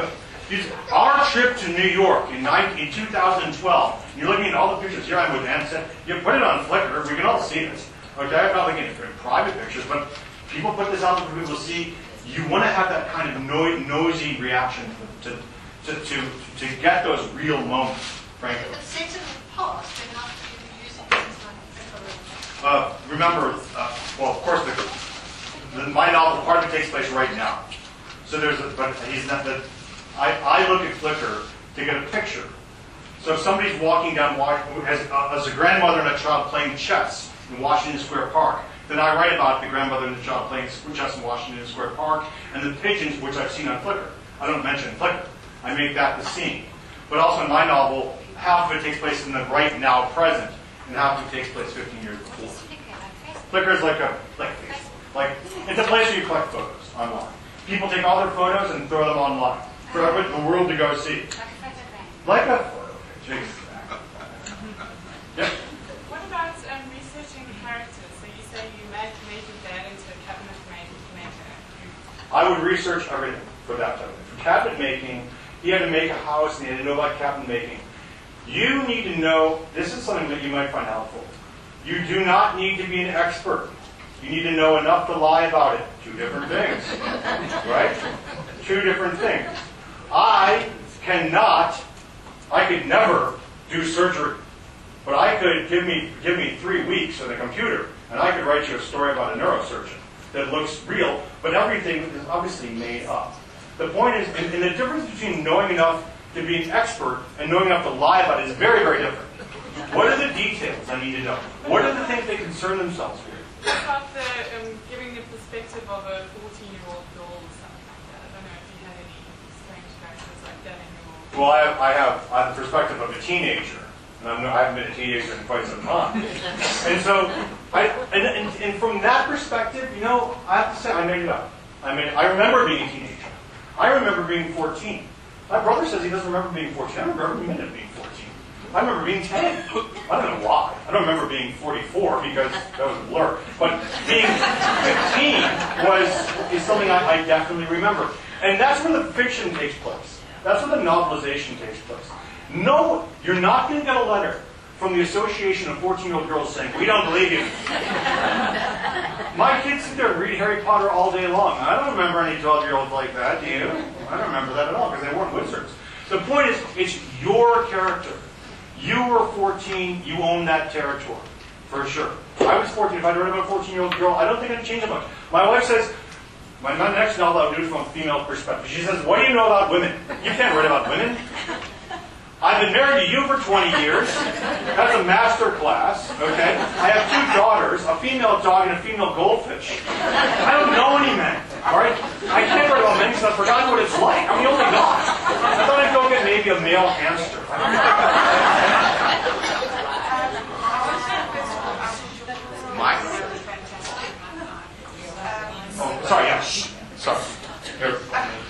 Our trip to New York in, in two thousand twelve, you're looking at all the pictures. Here I'm with Anson. You put it on Flickr. We can all see this. Okay, I'm not looking at private pictures, but people put this out there for people to see. You want to have that kind of no, nosy reaction to, to, to, to get those real moments, frankly. But set in the past, then how do you be using things like Flickr? Uh, remember, uh, well, of course, the, the, my novel part of it takes place right now. So there's a, but he's not the. I, I look at Flickr to get a picture. So if somebody's walking down, who has, uh, as a grandmother and a child playing chess in Washington Square Park, then I write about the grandmother and the child playing chess in Washington Square Park, and the pigeons, which I've seen on Flickr. I don't mention Flickr. I make that the scene. But also in my novel, half of it takes place in the right now present, and half of it takes place fifteen years before. Flickr is like a like Facebook. Like it's a place where you collect photos online. People take all their photos and throw them online for the world to go see. Like a photo page. Yep. What about um, researching characters? So you say you made, made your dad into a cabinet maker. I would research everything for that type of thing. For cabinet making, he had to make a house and he had to know about cabinet making. You need to know, this is something that you might find helpful. You do not need to be an expert. You need to know enough to lie about it. Two different things. Right? Two different things. I cannot, I could never do surgery. But I could, give me give me three weeks on the computer, and I could write you a story about a neurosurgeon that looks real, but everything is obviously made up. The point is, and, and the difference between knowing enough to be an expert and knowing enough to lie about it is very, very different. What are the details I need to know? What are the things they concern themselves with? What about the, um, giving the perspective of a fourteen-year-old girl or something like that? I don't know if you had any strange characters like that in your... Well, I have, I have, I have the perspective of a teenager. And I'm, I haven't been a teenager in quite some time. And so, I, and, and, and from that perspective, you know, I have to say, I made it up. I mean, I remember being a teenager. I remember being fourteen. My brother says he doesn't remember being fourteen. I remember every minute of being fourteen. I remember being ten. I don't know why. I don't remember being forty-four because that was a blur. But being fifteen was is something I, I definitely remember. And that's where the fiction takes place. That's where the novelization takes place. No, you're not going to get a letter from the Association of fourteen-year-old Girls saying, we don't believe you. My kids sit there and read Harry Potter all day long. I don't remember any twelve-year-olds like that, do you? I don't remember that at all because they weren't wizards. The point is, it's your character. You were fourteen, you own that territory, for sure. I was fourteen. If I'd read about a fourteen-year-old girl, I don't think I'd change it much. My wife says, my, my next novel I'll do it from a female perspective. She says, what do you know about women? You can't write about women. I've been married to you for twenty years. That's a master class, okay? I have two daughters, a female dog and a female goldfish. I don't know any men, all right? I can't write about men because I've forgotten what it's like. I'm the only guy. I thought I'd go get maybe a male hamster. Mike? Oh, sorry, yeah. Shh. Sorry. Here.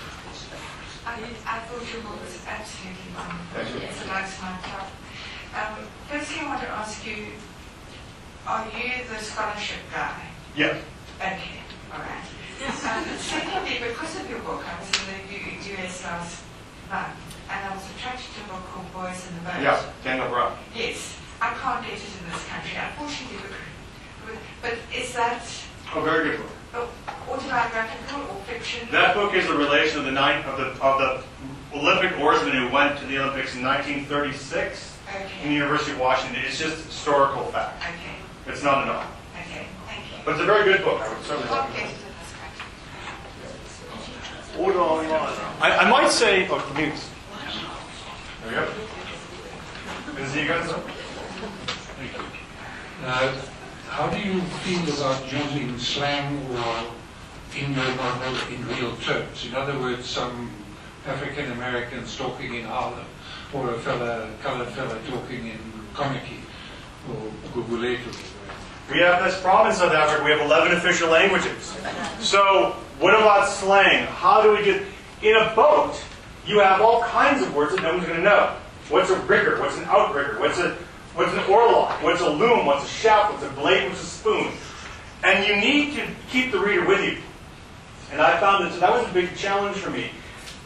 I thought your book was absolutely wonderful. It's a nice night club. Um, firstly, I want to ask you, are you the scholarship guy? Yes. Okay, all right. Um, secondly, because of your book, I was in the U S last month, and I was attracted to a book called Boys in the Boat. Yeah, Daniel Brown. Yes. I can't get it in this country, unfortunately. But, but is that A very good book. autobiographical or fiction? That book is a relation of the nine, of the of the Olympic oarsmen who went to the Olympics in nineteen thirty-six Okay. in the University of Washington. It's just historical fact. Okay. It's not a novel. Okay. Thank you. But it's a very good book. I would certainly Can't recommend get it. it in this country. Order online. I, I might say, oh, news. There we go. Good to see you guys. Thank you. Uh, how do you feel about using slang or in your novel in real terms? In other words, some African Americans talking in Harlem, or a fella, colored fella talking in Komiki, or Guguletu. We have this problem in South Africa. We have eleven official languages. So, what about slang? How do we get... In a boat, you have all kinds of words that no one's going to know. What's a rigger? What's an outrigger? What's a what's an oarlock? What's a loom? What's a shaft? What's a blade? What's a spoon? And you need to keep the reader with you. And I found that so that was a big challenge for me.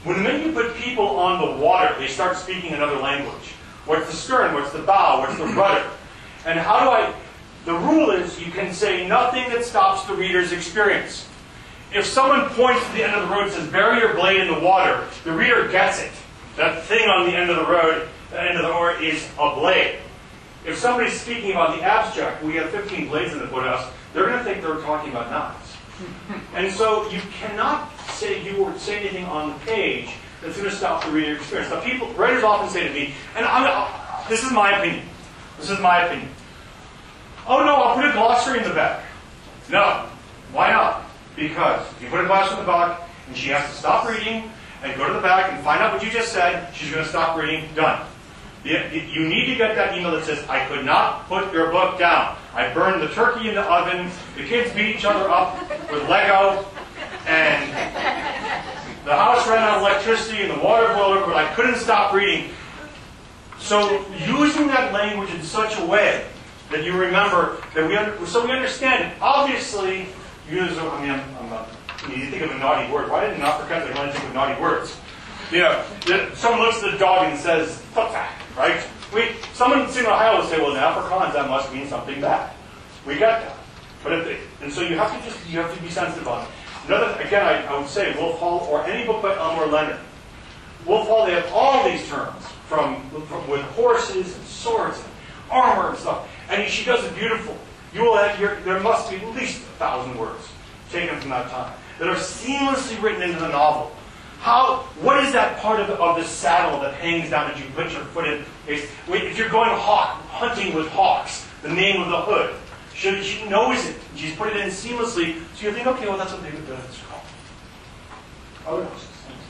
When the minute you put people on the water, they start speaking another language. What's the stern? What's the bow? What's the rudder? And how do I... The rule is you can say nothing that stops the reader's experience. If someone points to the end of the road and says, bury your blade in the water, the reader gets it. That thing on the end of the road, the end of the oar, is a blade. If somebody's speaking about the abstract, we have fifteen blades in the woodhouse, they're going to think they're talking about knives. And so you cannot say you or say anything on the page that's going to stop the reader's experience. Now, people, writers often say to me, and I'm, I'll, this is my opinion. This is my opinion. Oh no, I'll put a glossary in the back. No. Why not? Because if you put a glossary in the back, and she has to stop reading, and go to the back and find out what you just said, she's going to stop reading, done. You, you need to get that email that says, I could not put your book down. I burned the turkey in the oven, the kids beat each other up with Lego, and the house ran out of electricity and the water boiled over, but I couldn't stop reading. So using that language in such a way that you remember that we under, so we understand it. Obviously, use I mean, I'm, I'm not, you think of a naughty word. Why did not forget they want to think of naughty words? You know, someone looks at the dog and says, "Fuck that," right? We, someone in Ohio will say, "Well, in Afrikaans that must mean something bad." We get that, but if they, and so you have to just you have to be sensitive on it. Another, again, I, I would say Wolf Hall or any book by Elmore Leonard. Wolf Hall, they have all these terms from, from with horses and swords and armor and stuff. And she does it beautiful. You will have your, there must be at least a thousand words taken from that time that are seamlessly written into the novel. How? What is that part of the, of the saddle that hangs down that you put your foot in? If you're going hawk, hunting with hawks, the name of the hood. She, she knows it. She's put it in seamlessly, so you think, okay, well, that's what David does. It's called. Oh, no.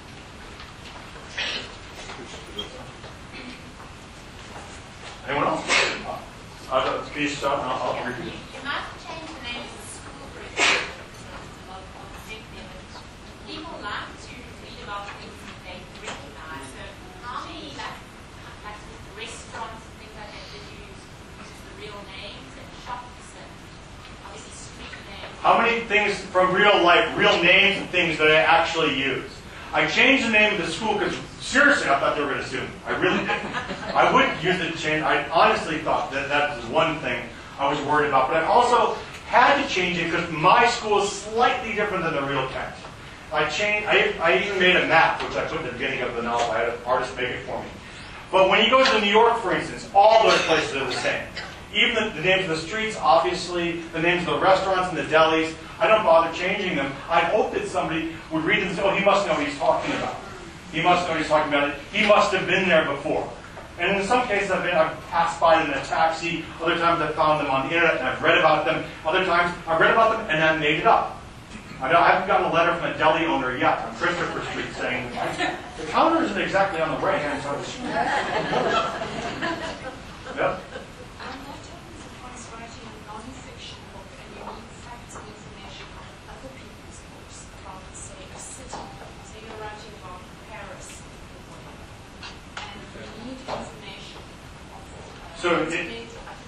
Anyone else? Uh, can you start? And I'll, I'll repeat it. You might change the name of the school, for example, of, of the people like to read about things that they recognize. So how many, like, like restaurants and things like that, that use, use the real names and shops and obviously street names? How many things from real life, real names and things that I actually use? I changed the name of the school because, seriously, I thought they were going to sue me. I really did. I would use it to change. I honestly thought that that was one thing I was worried about. But I also had to change it because my school is slightly different than the real Kent. I changed. I, I even made a map, which I put at the beginning of the novel. I had an artist make it for me. But when you go to New York, for instance, all those places are the same. Even the, the names of the streets, obviously, the names of the restaurants and the delis, I don't bother changing them. I hope that somebody would read them and say, oh, he must know what he's talking about. He must know what he's talking about. He must have been there before. And in some cases, I've, been, I've passed by them in a taxi. Other times, I've found them on the internet and I've read about them. Other times, I've read about them and I've made it up. I, don't, I haven't gotten a letter from a deli owner yet on Christopher Street saying, the counter isn't exactly on the right-hand side of the street. Yep. So, it,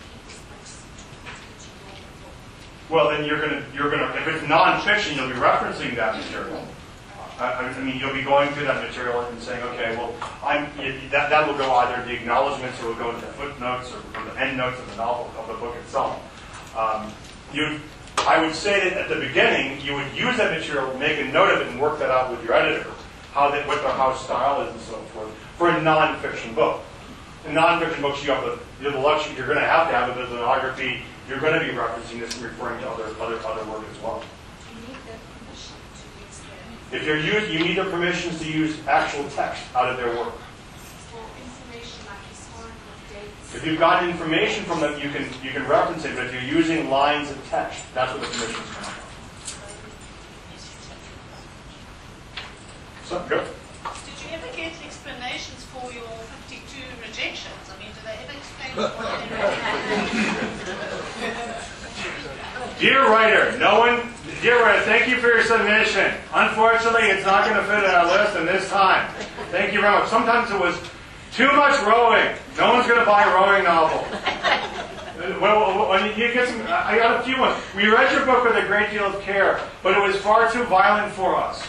well, then you're gonna you're gonna if it's nonfiction, you'll be referencing that material. I, I mean, you'll be going through that material and saying, okay, well, I'm it, that that will go either the acknowledgments or will go to the footnotes or, or the endnotes of the novel of the book itself. Um, you, I would say that at the beginning, you would use that material, make a note of it, and work that out with your editor, how that what the how style is and so forth for a nonfiction book. In nonfiction books, you have the, you have the luxury, you're going to have to have a bibliography. You're going to be referencing this and referring to other other other work as well. You need the permission to use them. If you're using, you need their permissions to use actual text out of their work. For information like historical dates. If you've got information from them, you can you can reference it. But if you're using lines of text, that's what the permissions come from. So good. Did you ever get explanations for your fifty-two rejections? I mean, do they ever explain why they rejected? Dear writer, no one, dear writer, thank you for your submission. Unfortunately, it's not going to fit in our list in this time. Thank you very much. Sometimes it was too much rowing. No one's going to buy a rowing novel. Well, when you get some, I got a few ones. We read your book with a great deal of care, but it was far too violent for us.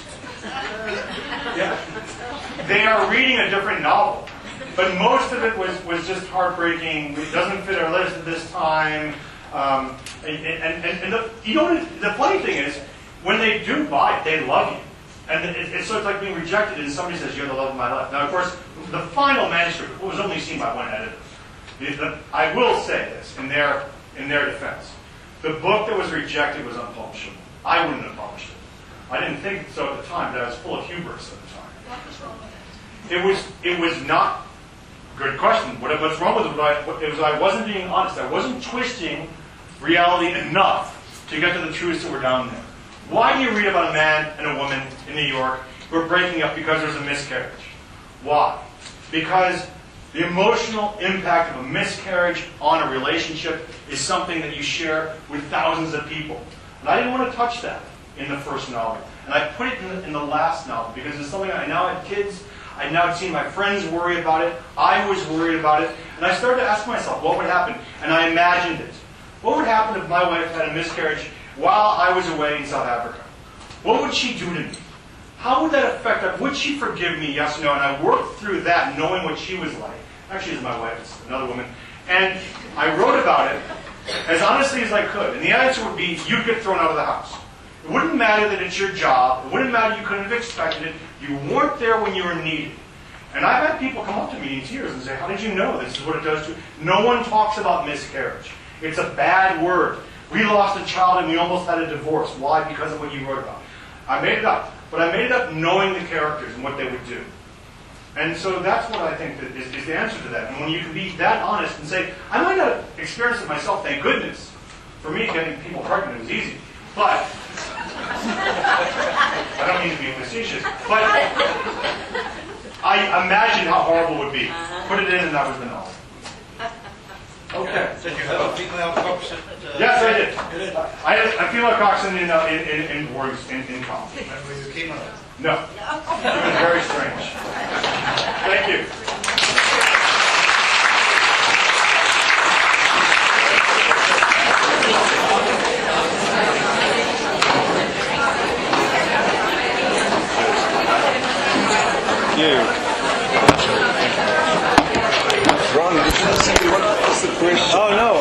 Yeah. They are reading a different novel. But most of it was, was just heartbreaking. It doesn't fit our list at this time. Um, and and, and, and the, you know, the funny thing is, when they do buy it, they love you. And it, it's sort of like being rejected and somebody says, you're the love of my life. Now, of course, the final manuscript was only seen by one editor. The, the, I will say this in their, in their defense. The book that was rejected was unpublishable. I wouldn't have published it. I didn't think so at the time, but I was full of hubris at the time. What was wrong with it? It was, it was not, good question, what, what's wrong with it, was I, it was I wasn't being honest. I wasn't twisting reality enough to get to the truths that were down there. Why do you read about a man and a woman in New York who are breaking up because there's a miscarriage? Why? Because the emotional impact of a miscarriage on a relationship is something that you share with thousands of people. And I didn't want to touch that in the first novel. And I put it in the, in the last novel because it's something I now had kids. I now had seen my friends worry about it. I was worried about it. And I started to ask myself, what would happen? And I imagined it. What would happen if my wife had a miscarriage while I was away in South Africa? What would she do to me? How would that affect her? Would she forgive me, yes or no? And I worked through that knowing what she was like. Actually, it's my wife. It's another woman. And I wrote about it as honestly as I could. And the answer would be, you'd get thrown out of the house. It wouldn't matter that it's your job. It wouldn't matter you couldn't have expected it. You weren't there when you were needed. And I've had people come up to me in tears and say, how did you know this is what it does to you? No one talks about miscarriage. It's a bad word. We lost a child and we almost had a divorce. Why? Because of what you wrote about. I made it up. But I made it up knowing the characters and what they would do. And so that's what I think that is, is the answer to that. And when you can be that honest and say, I might not have experienced it myself, thank goodness. For me, getting people pregnant was easy. But, I don't mean to be facetious, but I imagine how horrible it would be. Put it in and that was the novel. Okay. Did you have a female coxswain? Uh, Yes, I did. You did? I had a female coxswain in, uh, in, in, in words in, in common. And were you keen on it? No. It was very strange. Thank you. You. Ron, did you see what was the question? Oh, no.